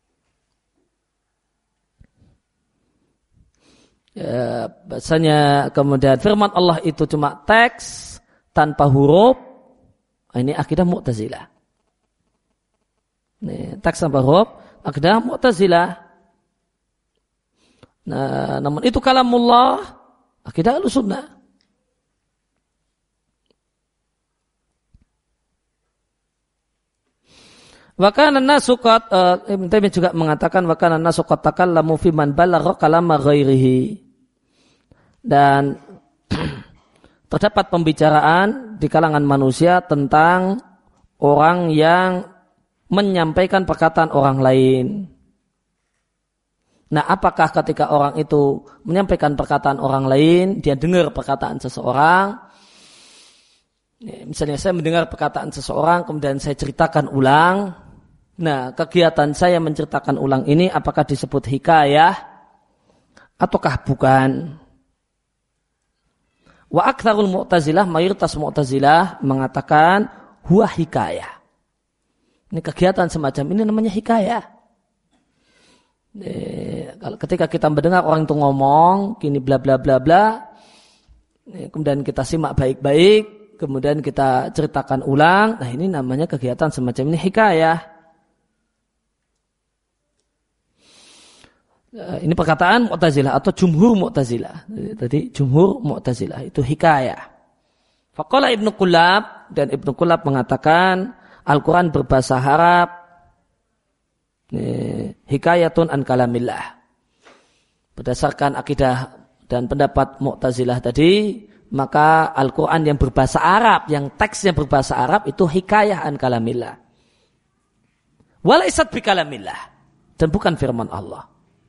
Bahasanya kemudian firman Allah itu cuma teks tanpa huruf, ini akidah Mu'tazilah. Teks tanpa huruf, akidah Mu'tazilah. Nah, namun itu kalamullah, akidah Ahlus Sunnah. Wakana nasukat, Ibn Taimiyah juga mengatakan wakana nasukat takallamu fi man balagha kalama ghairihi. Dan terdapat pembicaraan di kalangan manusia tentang orang yang menyampaikan perkataan orang lain. Nah, apakah ketika orang itu menyampaikan perkataan orang lain, dia dengar perkataan seseorang? Misalnya saya mendengar perkataan seseorang, kemudian saya ceritakan ulang. Nah, kegiatan saya menceritakan ulang ini apakah disebut hikayah ataukah bukan? Wa aktsarul Mu'tazilah, mayoritas Mu'tazilah mengatakan huwa hikayah. Ini kegiatan semacam ini namanya hikayah. Kalau ketika kita mendengar orang itu ngomong gini bla bla bla bla, kemudian kita simak baik-baik, kemudian kita ceritakan ulang, nah ini namanya kegiatan semacam ini hikayah. Ini perkataan Mu'tazilah atau jumhur Mu'tazilah. Tadi jumhur Mu'tazilah itu hikayah. Faqala Ibnu Kulab, dan Ibnu Kulab mengatakan Al-Quran berbahasa Arab hikayatun an kalamillah. Berdasarkan akidah dan pendapat Mu'tazilah tadi, maka Al-Quran yang berbahasa Arab, yang teksnya berbahasa Arab itu hikayah an kalamillah. Walaisat bi kalamillah, dan bukan firman Allah.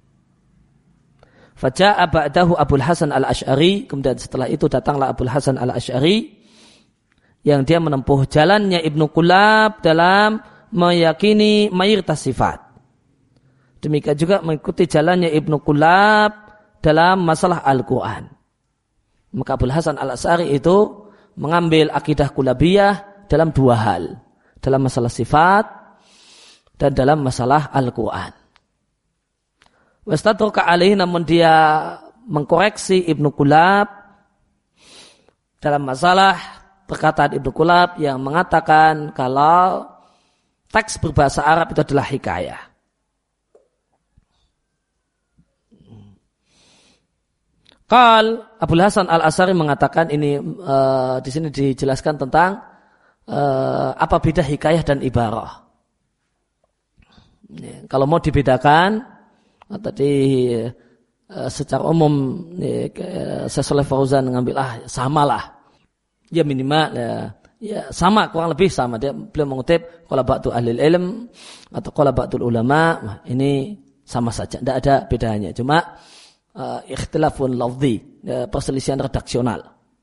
Faja'a ba'dahu Abul Hasan al-Asy'ari, kemudian setelah itu datanglah Abul Hasan al-Asy'ari yang dia menempuh jalannya Ibnu Kulab dalam meyakini mayoritas sifat. Demikian juga mengikuti jalannya Ibnu Kulab dalam masalah Al-Quran. Maka Abul Hasan al-Asy'ari itu mengambil akidah Kulabiyah dalam dua hal, dalam masalah sifat dan dalam masalah Al-Quran. Wastadroka alaihi, namun dia mengkoreksi Ibnu Kulab dalam masalah perkataan Ibnu Qulab yang mengatakan kalau teks berbahasa Arab itu adalah hikayah. Qal Abul Hasan Al-Asy'ari mengatakan ini di sini dijelaskan tentang apa beda hikayah dan ibarah. Kalau mau dibedakan tadi secara umum Syekh Shalih Fauzan ngambil samalah. Ya minimal ya sama, kurang lebih sama. Beliau mengutip qala ba'du ahlil ilm atau qala ba'dul ulama, ini sama saja, tidak ada bedanya. Cuma ikhtilafun lafzi, perselisihan redaksional.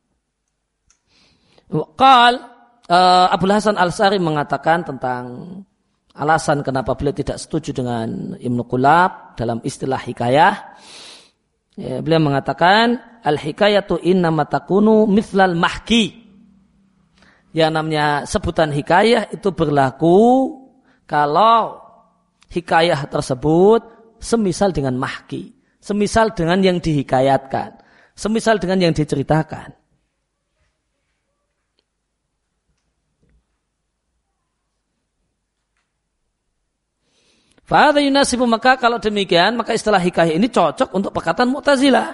Qal Abul Hasan Al-Asy'ari mengatakan tentang alasan kenapa beliau tidak setuju dengan Ibnu Qulab dalam istilah hikayah. Beliau mengatakan al-hikayatu innama takunu mithlal mahki. Yang namanya sebutan hikayah itu berlaku kalau hikayah tersebut semisal dengan mahki, semisal dengan yang dihikayatkan, semisal dengan yang diceritakan. Fahadha yunasibu, maka kalau demikian maka istilah hikayah ini cocok untuk perkataan Mu'tazilah.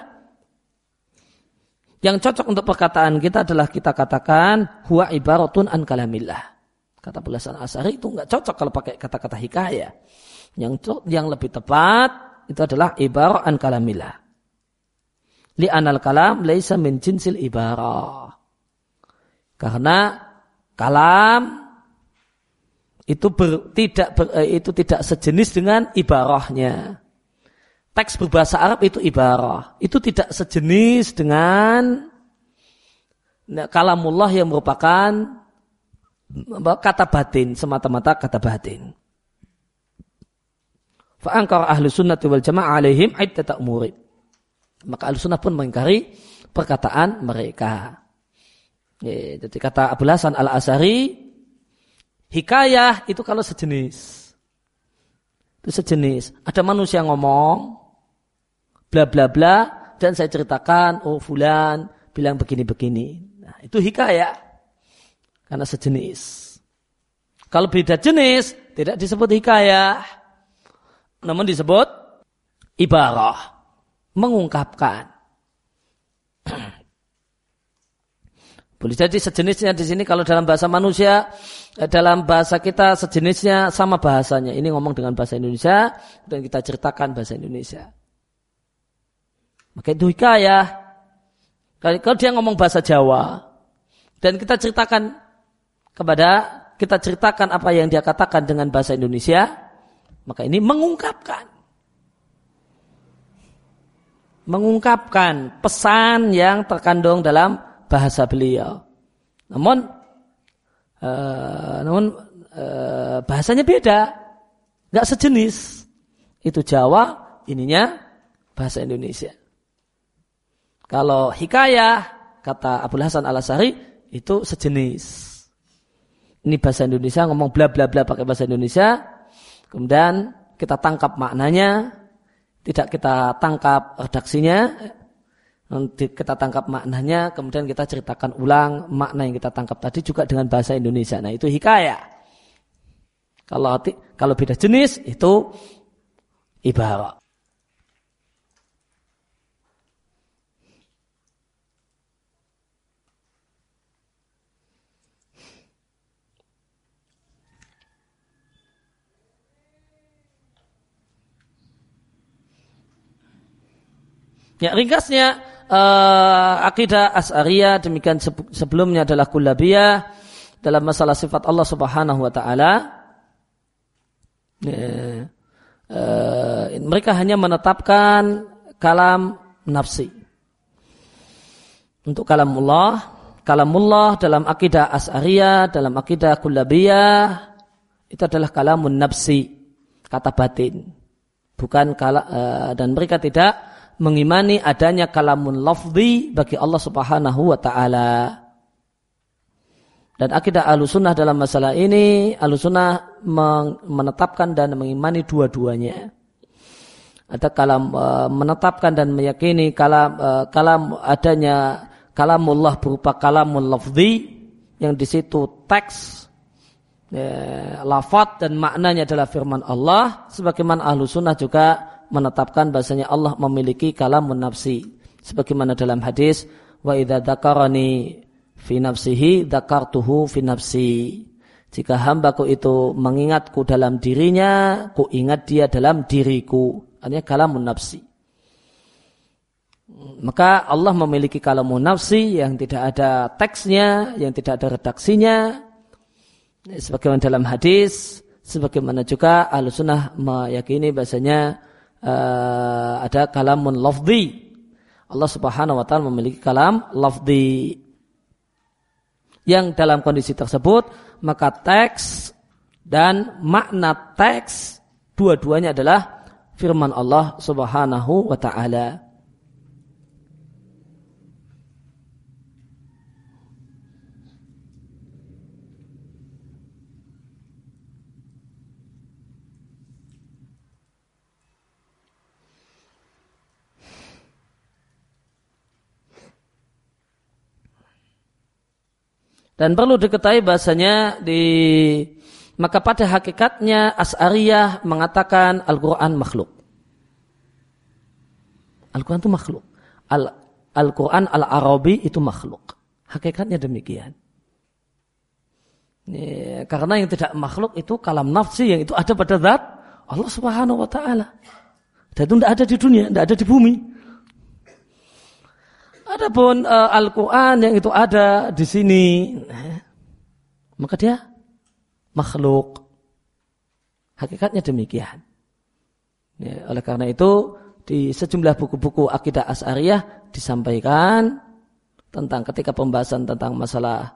Yang cocok untuk perkataan kita adalah kita katakan huwa ibaratun an kalamillah. Kata Abul Hasan Al-Asy'ari itu enggak cocok kalau pakai kata-kata hikayah. Yang lebih tepat itu adalah ibarat an kalamillah. Li'anal kalam laisa min jinsil ibarah. Karena kalam itu tidak sejenis dengan ibarahnya. Teks berbahasa Arab itu ibarah. Itu tidak sejenis dengan kalamullah yang merupakan kata batin, semata-mata kata batin. Fa'ankar ahlu sunnati wal jama'ah alaihim iddata umurid. Maka ahlu sunnah pun mengingkari perkataan mereka. Jadi kata Abul Hasan Al-Asy'ari, hikayah itu kalau sejenis. Itu sejenis. Ada manusia ngomong, bla bla bla, dan saya ceritakan, oh fulan bilang begini-begini. Nah, itu hikayah. Karena sejenis. Kalau beda jenis, tidak disebut hikayah. Namun disebut ibarah. Mengungkapkan. Boleh jadi sejenisnya di sini kalau dalam bahasa manusia, dalam bahasa kita sejenisnya sama bahasanya. Ini ngomong dengan bahasa Indonesia dan kita ceritakan bahasa Indonesia. Maka itu hikayah. Kalau dia ngomong bahasa Jawa dan kita ceritakan apa yang dia katakan dengan bahasa Indonesia, maka ini mengungkapkan pesan yang terkandung dalam bahasa beliau. Namun bahasanya beda, nggak sejenis. Itu Jawa, ininya bahasa Indonesia. Kalau hikayah, kata Abul Hasan Al-Asy'ari, itu sejenis. Ini bahasa Indonesia, ngomong bla bla bla pakai bahasa Indonesia, kemudian kita tangkap maknanya, tidak kita tangkap redaksinya, nanti kita tangkap maknanya, kemudian kita ceritakan ulang makna yang kita tangkap tadi juga dengan bahasa Indonesia. Nah, itu hikayah. Kalau beda jenis, itu ibarat. Ya, ringkasnya akidah Asy'ariyah, demikian sebelumnya adalah Kullabiyah dalam masalah sifat Allah Subhanahu wa taala. Mereka hanya menetapkan kalam nafsi. Untuk kalamullah dalam akidah Asy'ariyah, dalam akidah Kullabiyah itu adalah kalamun nafsi, kata batin. Bukan dan mereka tidak mengimani adanya kalamun lafzi bagi Allah Subhanahu wa taala. Dan akidah Ahlussunnah dalam masalah ini, Ahlussunnah menetapkan dan mengimani dua-duanya. Ada menetapkan dan meyakini kalam adanya kalamullah berupa kalamun lafzi yang di situ teks lafaz dan maknanya adalah firman Allah, sebagaimana Ahlussunnah juga menetapkan bahasanya Allah memiliki kalamun nafsi, sebagaimana dalam hadis wa idza dzakarani fi nafsihi dzakartuhu fi nafsi. Jika hambaku itu mengingatku dalam dirinya, ku ingat dia dalam diriku. Artinya kalamun nafsi. Maka Allah memiliki kalamun nafsi yang tidak ada teksnya, yang tidak ada redaksinya. Sebagaimana dalam hadis, sebagaimana juga Ahlussunnah meyakini bahasanya ada kalamun lafzi. Allah Subhanahu wa taala memiliki kalam lafzi. Yang dalam kondisi tersebut maka teks dan makna teks dua-duanya adalah firman Allah Subhanahu wa taala. Dan perlu diketahui bahasanya maka pada hakikatnya Asy'ariyah mengatakan Al-Quran makhluk. Al-Quran itu makhluk. Al-Quran Al-Arabi itu makhluk. Hakikatnya demikian. Karena yang tidak makhluk itu kalam nafsi yang itu ada pada zat Allah Subhanahu wa taala. Dan itu tidak ada di dunia, tidak ada di bumi. Adapun Al-Quran yang itu ada di sini, maka dia makhluk. Hakikatnya demikian. Ya, oleh karena itu di sejumlah buku-buku akidah Asy'ariyah disampaikan tentang ketika pembahasan tentang masalah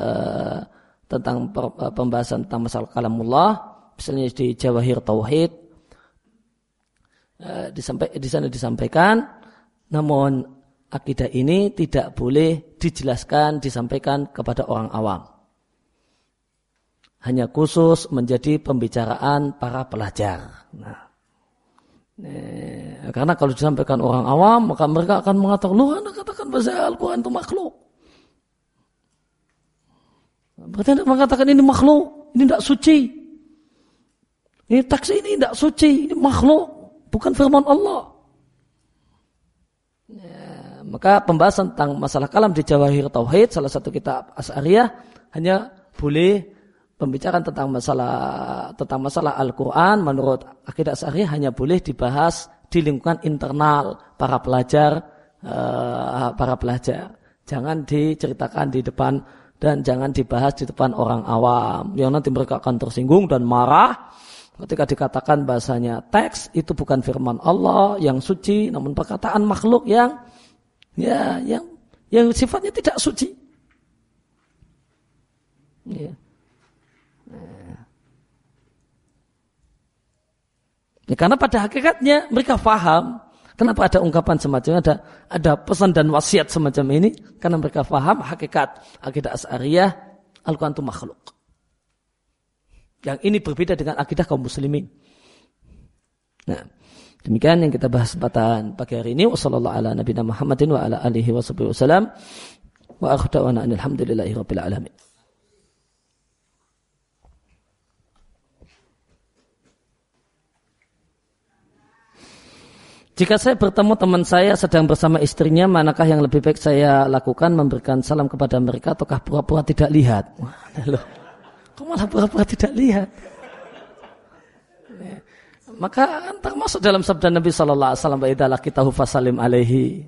pembahasan tentang masalah kalamullah, misalnya di Jawahir Tauhid, di sana disampaikan, namun akidah ini tidak boleh dijelaskan, disampaikan kepada orang awam. Hanya khusus menjadi pembicaraan para pelajar. Karena kalau disampaikan orang awam, maka mereka akan mengatakan, lu Anda katakan bahasa Al-Quran itu makhluk. Berarti Anda mengatakan ini makhluk, ini tidak suci. Ini teks ini tidak suci, ini makhluk, bukan firman Allah. Maka pembahasan tentang masalah kalam di Jawahir Tauhid, salah satu kitab Asy'ariyah, hanya boleh pembicaraan tentang masalah Al-Quran menurut akidah Asy'ariyah hanya boleh dibahas di lingkungan internal para pelajar. Jangan diceritakan di depan dan jangan dibahas di depan orang awam, yang nanti mereka akan tersinggung dan marah ketika dikatakan bahasanya teks itu bukan firman Allah yang suci, namun perkataan makhluk yang sifatnya tidak suci. Ya. Ya, karena pada hakikatnya mereka faham kenapa ada ungkapan semacam ada pesan dan wasiat semacam ini, karena mereka faham hakikat akidah Asy'ariyah Al-Quran itu makhluk. Yang ini berbeda dengan akidah kaum muslimin. Nah, demikian yang kita bahas kesempatan pagi hari ini. Wassallallahu ala nabiyina Muhammadin wa ala alihi wasallam. Wa akhiru da'wana alhamdulillahi rabbil alamin. Jika saya bertemu teman saya sedang bersama istrinya, manakah yang lebih baik saya lakukan, memberikan salam kepada mereka ataukah pura-pura tidak lihat? Wah, loh. Kok malah pura-pura tidak lihat? Maka termasuk dalam sabda Nabi sallallahu alaihi wasallam, "Idza laqitahu fasallim alaihi."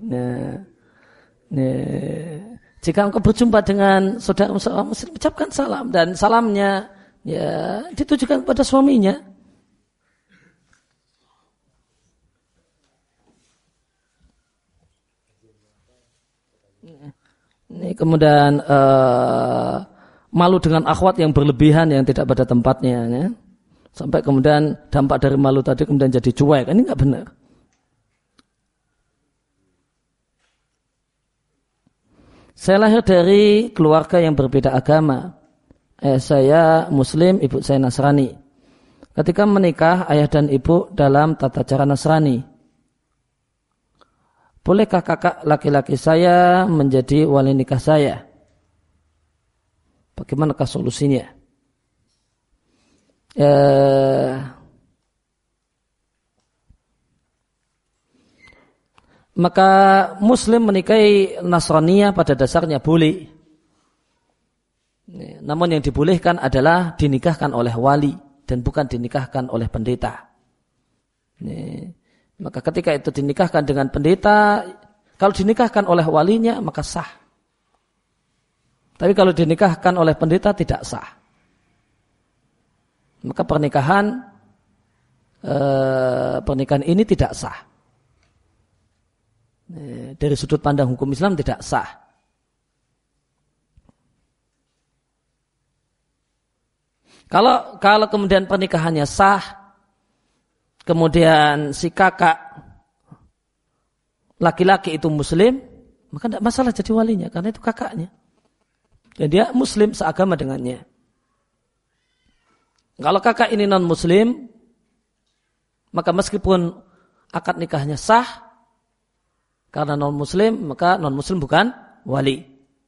Jika engkau berjumpa dengan saudara muslim, ucapkan salam, dan salamnya ditujukan kepada suaminya. Ini kemudian malu dengan akhwat yang berlebihan yang tidak pada tempatnya, ya. Sampai kemudian dampak dari malu tadi kemudian jadi cuek. Ini enggak benar. Saya lahir dari keluarga yang berbeda agama. Saya Muslim, ibu saya Nasrani. Ketika menikah, ayah dan ibu dalam tata cara Nasrani. Bolehkah kakak laki-laki saya menjadi wali nikah saya? Bagaimanakah solusinya? Maka Muslim menikahi Nasraniyah pada dasarnya boleh. Namun yang dibolehkan adalah dinikahkan oleh wali dan bukan dinikahkan oleh pendeta. Maka ketika itu dinikahkan dengan pendeta, kalau dinikahkan oleh walinya maka sah. Tapi kalau dinikahkan oleh pendeta tidak sah. Maka pernikahan ini tidak sah. Dari sudut pandang hukum Islam tidak sah. Kalau kemudian pernikahannya sah, kemudian si kakak laki-laki itu Muslim, maka tidak masalah jadi walinya karena itu kakaknya. Dan dia Muslim seagama dengannya. Kalau kakak ini non Muslim, maka meskipun akad nikahnya sah, karena non Muslim, maka non Muslim bukan wali.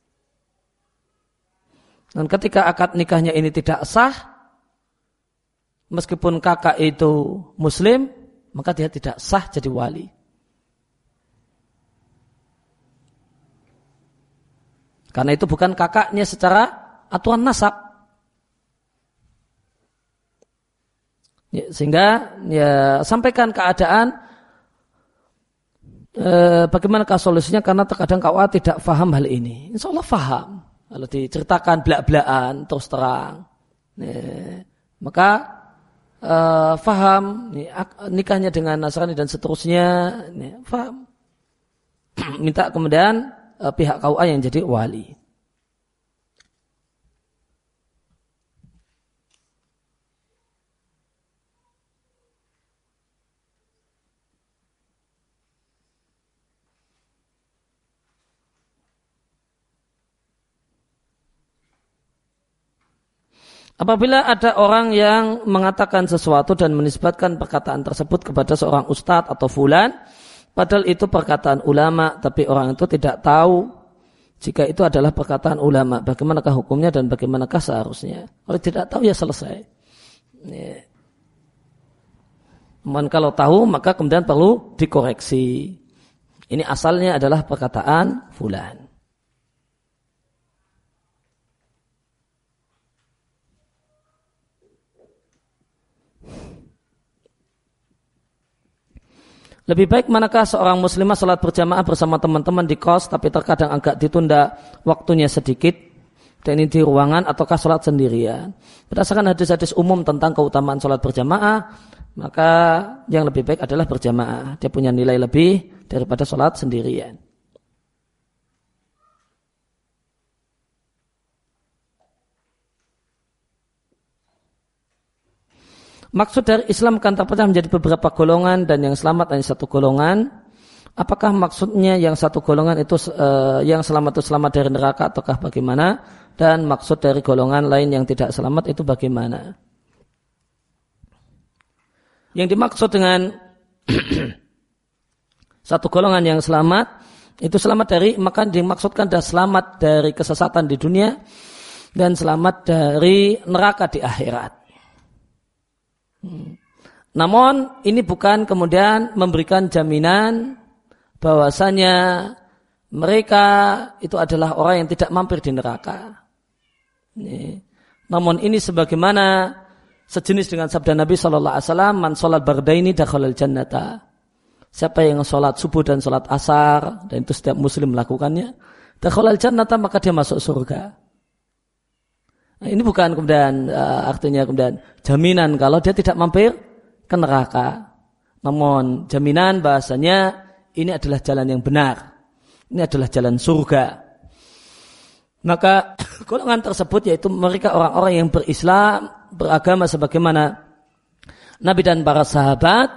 Dan ketika akad nikahnya ini tidak sah, meskipun kakak itu Muslim, maka dia tidak sah jadi wali. Karena itu bukan kakaknya secara aturan nasab. Sehingga sampaikan keadaan bagaimanakah solusinya, karena terkadang KUA tidak faham hal ini. Insya Allah faham. Kalau diceritakan belak-belakan terus terang, maka faham nikahnya dengan Nasrani dan seterusnya, faham. Minta kemudian pihak KUA yang jadi wali. Apabila ada orang yang mengatakan sesuatu dan menisbatkan perkataan tersebut kepada seorang ustadz atau fulan, padahal itu perkataan ulama, tapi orang itu tidak tahu jika itu adalah perkataan ulama, bagaimanakah hukumnya dan bagaimanakah seharusnya? Kalau tidak tahu ya selesai. Namun kalau tahu maka kemudian perlu dikoreksi. Ini asalnya adalah perkataan fulan. Lebih baik manakah seorang muslimah salat berjamaah bersama teman-teman di kos tapi terkadang agak ditunda waktunya sedikit dan ini di ruangan, ataukah salat sendirian? Berdasarkan hadis-hadis umum tentang keutamaan salat berjamaah, maka yang lebih baik adalah berjamaah. Dia punya nilai lebih daripada salat sendirian. Maksud dari Islam kan terpecah menjadi beberapa golongan dan yang selamat hanya satu golongan. Apakah maksudnya yang satu golongan itu yang selamat itu selamat dari neraka ataukah bagaimana? Dan maksud dari golongan lain yang tidak selamat itu bagaimana? Yang dimaksud dengan satu golongan yang selamat itu selamat dari, maka dimaksudkan adalah selamat dari kesesatan di dunia dan selamat dari neraka di akhirat. Namun ini bukan kemudian memberikan jaminan bahwasanya mereka itu adalah orang yang tidak mampir di neraka. Namun ini sebagaimana sejenis dengan sabda Nabi SAW, man sholat bardaini dakhalal jannata. Siapa yang sholat subuh dan sholat asar, dan itu setiap muslim melakukannya, dakhalal jannata, maka dia masuk surga. Nah, ini bukan kemudian artinya kemudian jaminan kalau dia tidak mampir ke neraka. Namun jaminan bahasanya ini adalah jalan yang benar. Ini adalah jalan surga. Maka golongan tersebut yaitu mereka orang-orang yang berislam, beragama sebagaimana Nabi dan para sahabat.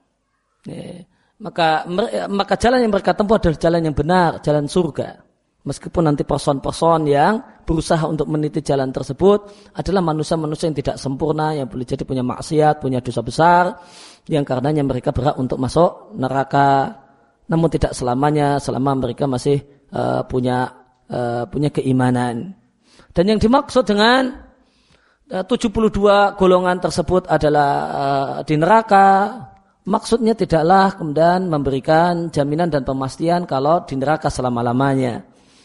Maka jalan yang mereka tempuh adalah jalan yang benar, jalan surga. Meskipun nanti person-person yang berusaha untuk meniti jalan tersebut adalah manusia-manusia yang tidak sempurna, yang boleh jadi punya maksiat, punya dosa besar, yang karenanya mereka berhak untuk masuk neraka. Namun tidak selamanya, selama mereka masih punya keimanan. Dan yang dimaksud dengan 72 golongan tersebut adalah di neraka, maksudnya tidaklah kemudian memberikan jaminan dan pemastian kalau di neraka selama-lamanya.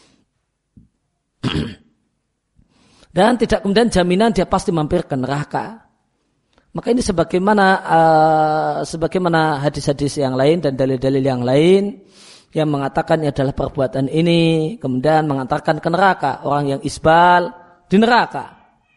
Dan tidak kemudian jaminan dia pasti mampir ke neraka. Maka ini sebagaimana hadis-hadis yang lain dan dalil-dalil yang lain yang mengatakan ini adalah perbuatan ini kemudian mengantarkan ke neraka. Orang yang isbal di neraka.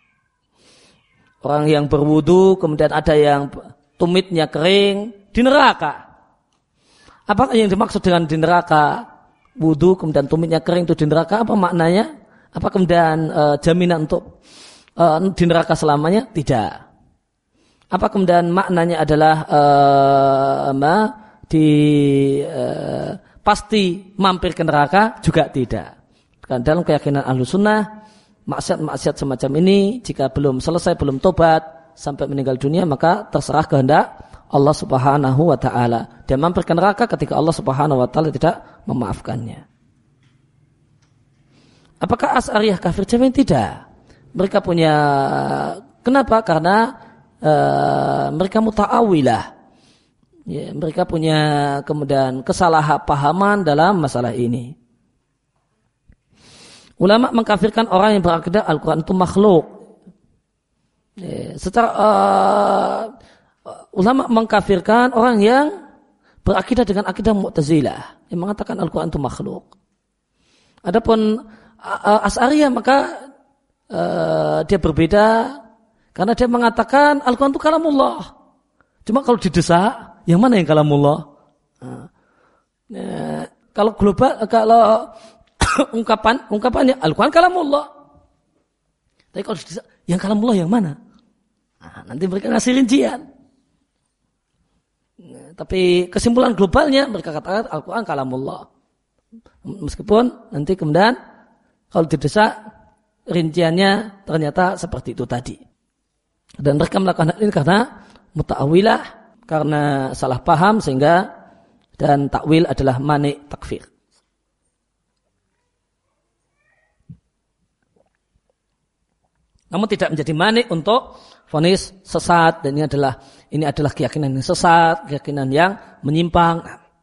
Orang yang berwudu kemudian ada yang tumitnya kering di neraka. Apakah yang dimaksud dengan di neraka? Wudu kemudian tumitnya kering itu di neraka, apa maknanya? Apa kemudian jaminan untuk di neraka selamanya? Tidak. Apa kemudian maknanya adalah pasti mampir ke neraka? Juga tidak. Karena dalam keyakinan Ahlussunnah, maksiat semacam ini jika belum selesai, belum tobat sampai meninggal dunia, maka terserah kehendak Allah Subhanahu wa taala. Dia mampir ke neraka ketika Allah Subhanahu wa taala tidak memaafkannya. Apakah Asy'ariyah kafir? Jawabnya tidak. Mereka punya, kenapa? Karena mereka muta'awilah. Ya, mereka punya kemudian kesalahpahaman dalam masalah ini. Ulama mengkafirkan orang yang berakidah Al-Quran itu makhluk. Ya, ulama mengkafirkan orang yang berakidah dengan akidah Mu'tazilah yang mengatakan Al-Quran itu makhluk. Adapun Asy'ariyah maka dia berbeda karena dia mengatakan Al-Quran itu kalamullah. Cuma kalau didesak, yang mana yang kalamullah? Kalau global, kalau ungkapannya Al-Quran kalamullah. Tapi kalau didesak, yang kalamullah yang mana? Nanti mereka ngasih rincian. Tapi kesimpulan globalnya mereka katakan Al-Quran kalamullah. Meskipun nanti kemudian kalau didesak rinciannya ternyata seperti itu tadi. Dan mereka melakukan hal ini karena muta'awilah, karena salah paham sehingga, dan takwil adalah mani takfir. Namun tidak menjadi mani untuk vonis sesat, dan ini adalah keyakinan yang sesat, keyakinan yang menyimpang.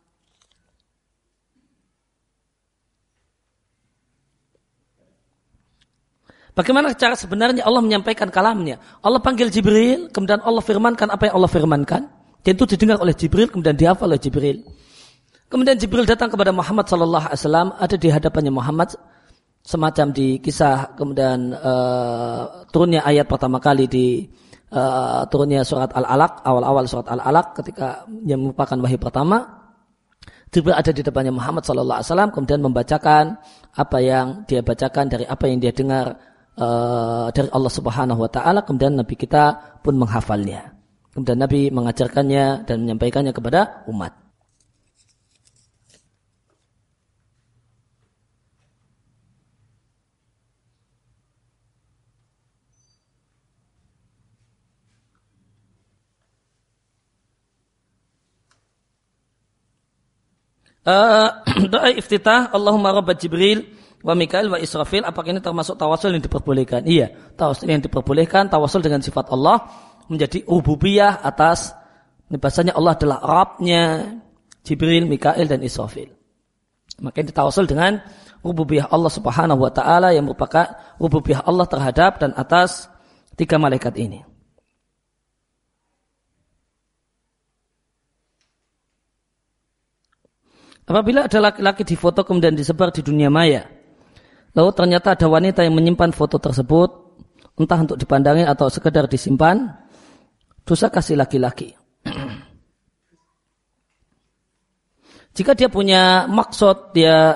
Bagaimana cara sebenarnya Allah menyampaikan kalamnya? Allah panggil Jibril, kemudian Allah firmankan apa yang Allah firmankan. Dan itu didengar oleh Jibril, kemudian dihafal oleh Jibril. Kemudian Jibril datang kepada Muhammad sallallahu alaihi wasallam, ada di hadapannya Muhammad, semacam di kisah kemudian turunnya ayat pertama kali di turunnya surat Al-Alaq, awal-awal surat Al-Alaq ketika yang merupakan wahyu pertama. Jibril ada di depannya Muhammad sallallahu alaihi wasallam, kemudian membacakan apa yang dia bacakan dari apa yang dia dengar dari Allah Subhanahu wa taala, kemudian Nabi kita pun menghafalnya. Kemudian Nabi mengajarkannya dan menyampaikannya kepada umat. Doa iftitah, Allahumma rabb Jibril wa Mikail wa Israfil, apakah ini termasuk tawasul yang diperbolehkan? Iya, tawasul yang diperbolehkan, tawasul dengan sifat Allah menjadi rububiyah atas, ini bahasanya Allah adalah Rabbnya Jibril, Mikail dan Israfil. Maka ini tawasul dengan rububiyah Allah Subhanahu wa taala yang merupakan rububiyah Allah terhadap dan atas tiga malaikat ini. Apabila ada laki-laki difoto kemudian disebar di dunia maya, lalu ternyata ada wanita yang menyimpan foto tersebut, entah untuk dipandangi atau sekedar disimpan, dosa kasih laki-laki. Jika dia punya maksud,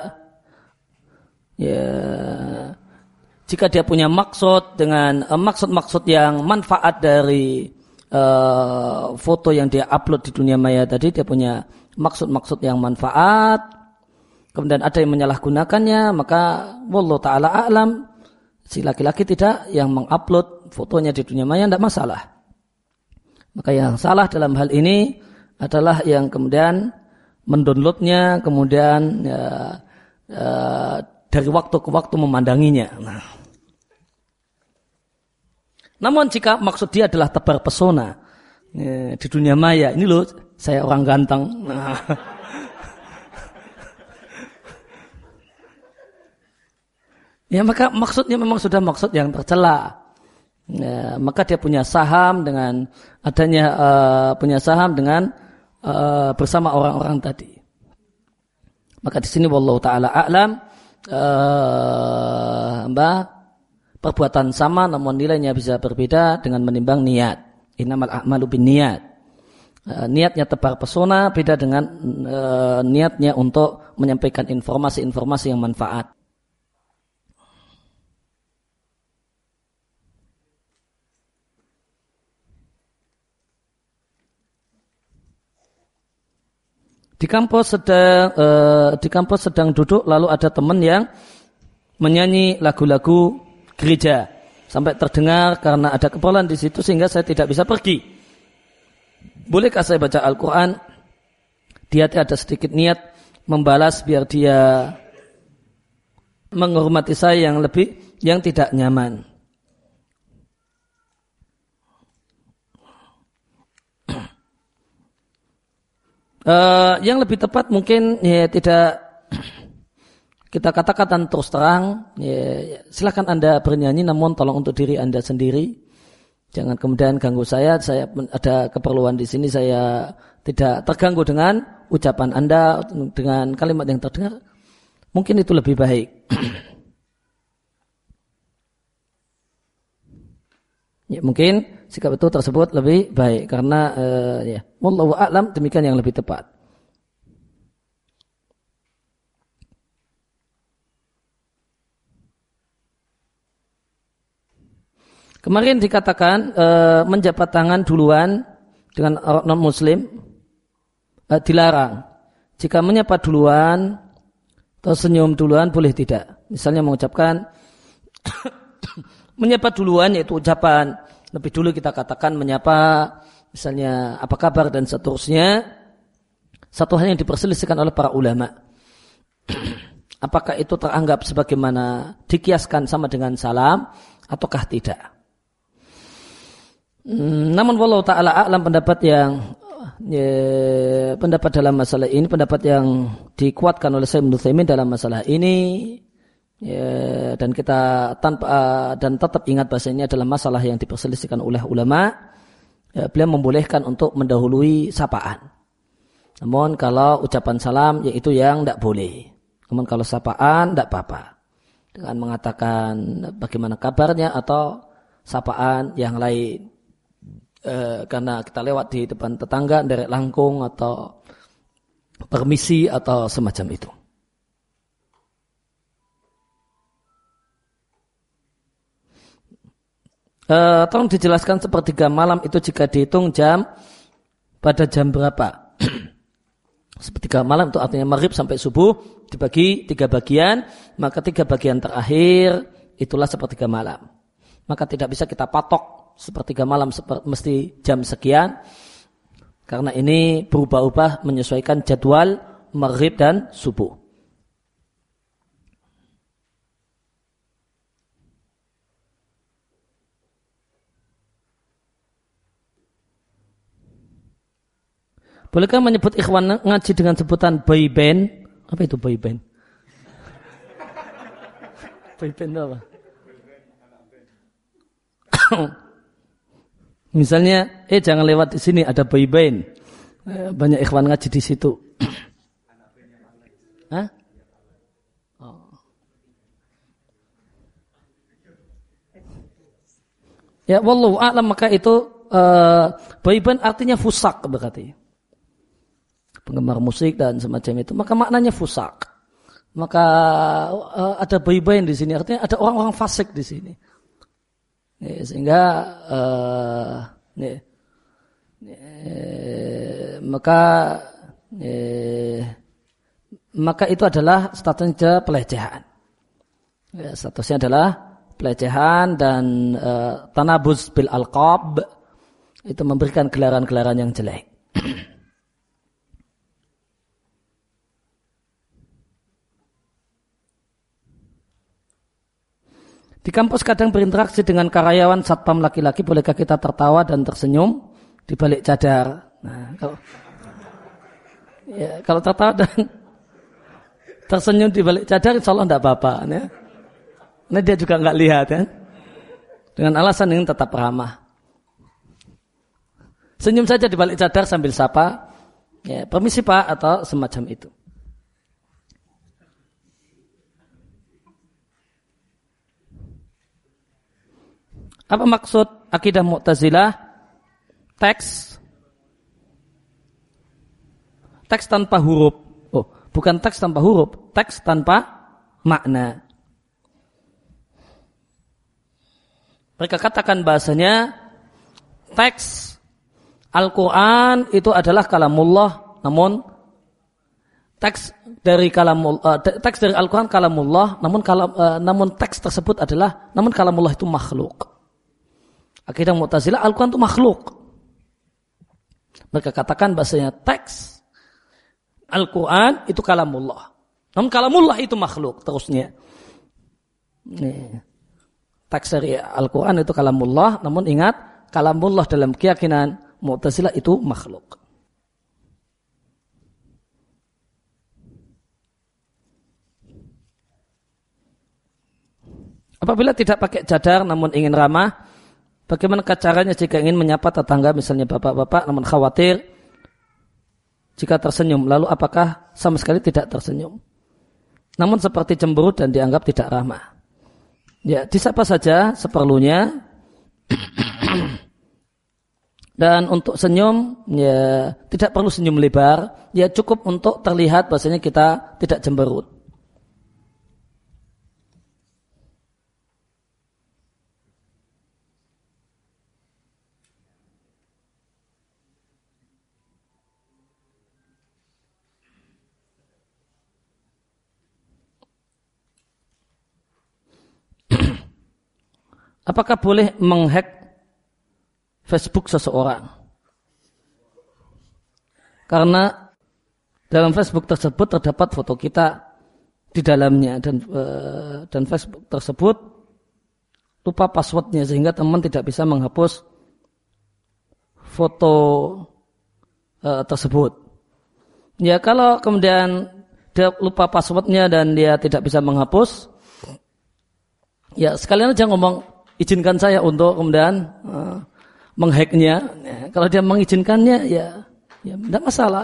jika dia punya maksud dengan maksud-maksud yang manfaat dari foto yang dia upload di dunia maya tadi, dia punya maksud-maksud yang manfaat, kemudian ada yang menyalahgunakannya, maka wallahu ta'ala a'lam, si laki-laki tidak yang mengupload fotonya di dunia maya tidak masalah. Maka yang salah dalam hal ini adalah yang kemudian mendownloadnya, kemudian dari waktu ke waktu memandanginya. Nah, Namun jika maksud dia adalah tebar pesona di dunia maya, ini loh saya orang ganteng. Nah. Ya maka maksudnya memang sudah maksud yang tercela. Ya, maka dia punya saham dengan adanya punya saham dengan bersama orang-orang tadi. Maka di sini wallahu taala a'lam perbuatan sama namun nilainya bisa berbeda dengan menimbang niat. Innamal a'malu binniyat. Niatnya tebar pesona beda dengan niatnya untuk menyampaikan informasi-informasi yang manfaat. Di kampus sedang duduk lalu ada teman yang menyanyi lagu-lagu gereja sampai terdengar karena ada keperluan di situ sehingga saya tidak bisa pergi. Bolehkah saya baca Al-Quran? Dia ada sedikit niat membalas biar dia menghormati saya yang tidak nyaman. Yang lebih tepat mungkin ya tidak kita katakan terus terang ya, silakan Anda bernyanyi namun tolong untuk diri Anda sendiri, jangan kemudian ganggu saya ada keperluan di sini, saya tidak terganggu dengan ucapan Anda dengan kalimat yang terdengar, mungkin itu lebih baik. Ya mungkin sikap itu tersebut lebih baik karena ya wallahu a'lam demikian yang lebih tepat. Kemarin dikatakan menjabat tangan duluan dengan orang non muslim dilarang. Jika menyapa duluan atau senyum duluan boleh tidak? Misalnya mengucapkan menyapa duluan yaitu ucapan lebih dulu kita katakan menyapa misalnya apa kabar dan seterusnya, satu hal yang diperselisihkan oleh para ulama. Apakah itu teranggap sebagaimana dikiaskan sama dengan salam ataukah tidak? Namun wallahu ta'ala a'lam pendapat dalam masalah ini, pendapat yang dikuatkan oleh Syekh Ibnu Utsaimin dalam masalah ini. Ya, dan kita dan tetap ingat bahasa ini adalah masalah yang diperselisihkan oleh ulama. Ya, beliau membolehkan untuk mendahului sapaan. Namun kalau ucapan salam yaitu yang tidak boleh. Namun kalau sapaan tidak apa-apa. Dengan mengatakan bagaimana kabarnya atau sapaan yang lain. Karena kita lewat di depan tetangga, derek langkung atau permisi atau semacam itu. Tolong dijelaskan sepertiga malam itu jika dihitung pada jam berapa? Sepertiga malam itu artinya maghrib sampai subuh dibagi 3 bagian, maka 3 bagian terakhir itulah sepertiga malam. Maka tidak bisa kita patok sepertiga malam mesti jam sekian, karena ini berubah-ubah menyesuaikan jadwal maghrib dan subuh. Bolehkah menyebut ikhwan ngaji dengan sebutan boy band? Apa itu boy band? Boy band apa? Misalnya, jangan lewat di sini ada boy band. Banyak ikhwan ngaji di situ. Hah? Oh. Ya wallahu a'lam, maka itu boy band artinya fusak berarti. Penggemar musik dan semacam itu, maka maknanya fusak. Maka ada boy-boy di sini, artinya ada orang-orang fasik di sini. Sehingga maka itu adalah statusnya pelecehan. Ya, statusnya adalah pelecehan dan tanabuz bil alqab, itu memberikan gelaran-gelaran yang jelek. Di kampus kadang berinteraksi dengan karyawan satpam laki-laki, bolehkah kita tertawa dan tersenyum di balik cadar? Nah, kalau tertawa dan tersenyum di balik cadar, insya Allah tidak apa-apa. Ya. Nah, dia juga nggak lihat ya. Dengan alasan ingin tetap ramah. Senyum saja di balik cadar sambil sapa, ya, permisi Pak, atau semacam itu. Apa maksud akidah Mu'tazilah? Teks tanpa huruf. Oh, bukan teks tanpa huruf, teks tanpa makna. Mereka katakan bahasanya teks Al-Quran itu adalah kalamullah, namun teks dari Al-Quran kalamullah, namun teks tersebut adalah, namun kalamullah itu makhluk. Akidah Mu'tazilah, Al-Quran itu makhluk. Mereka katakan bahasanya teks Al-Quran itu kalamullah, namun kalamullah itu makhluk. Terusnya teks dari Al-Quran itu kalamullah, namun ingat, kalamullah dalam keyakinan Mu'tazilah itu makhluk. Apabila tidak pakai cadar namun ingin ramah, bagaimana caranya jika ingin menyapa tetangga, misalnya bapak-bapak, namun khawatir jika tersenyum, lalu apakah sama sekali tidak tersenyum? Namun seperti cemberut dan dianggap tidak ramah. Ya, disapa saja seperlunya. Dan untuk senyum, ya tidak perlu senyum lebar, ya cukup untuk terlihat bahasanya kita tidak cemberut. Apakah boleh menghack Facebook seseorang? Karena dalam Facebook tersebut terdapat foto kita di dalamnya, dan Facebook tersebut lupa passwordnya sehingga teman tidak bisa menghapus foto tersebut. Ya, kalau kemudian dia lupa passwordnya dan dia tidak bisa menghapus, ya sekalian aja ngomong, izinkan saya untuk kemudian menghacknya. Ya, kalau dia mengizinkannya, ya tidak masalah.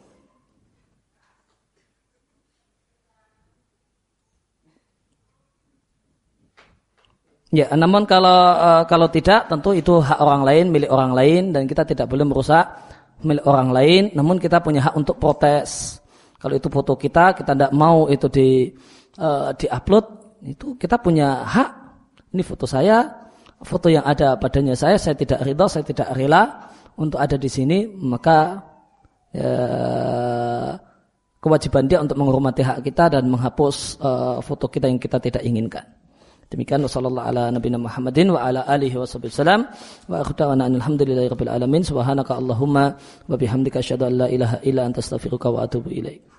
Ya, namun kalau tidak, tentu itu hak orang lain, milik orang lain, dan kita tidak boleh merusak milik orang lain. Namun kita punya hak untuk protes. Kalau itu foto kita tidak mau itu di-upload, itu kita punya hak. Ini foto saya, foto yang ada padanya saya tidak ridha, saya tidak rela untuk ada di sini, maka kewajiban dia untuk menghormati hak kita dan menghapus foto kita yang kita tidak inginkan. Demikian sallallahu ala nabiyina Muhammadin wa ala alihi wasallam wa akhdawana alhamdulillahirabbil alamin subhanaka allahumma wa bihamdika asyhadu an la ilaha illa anta astaghfiruka wa atubu ilaik.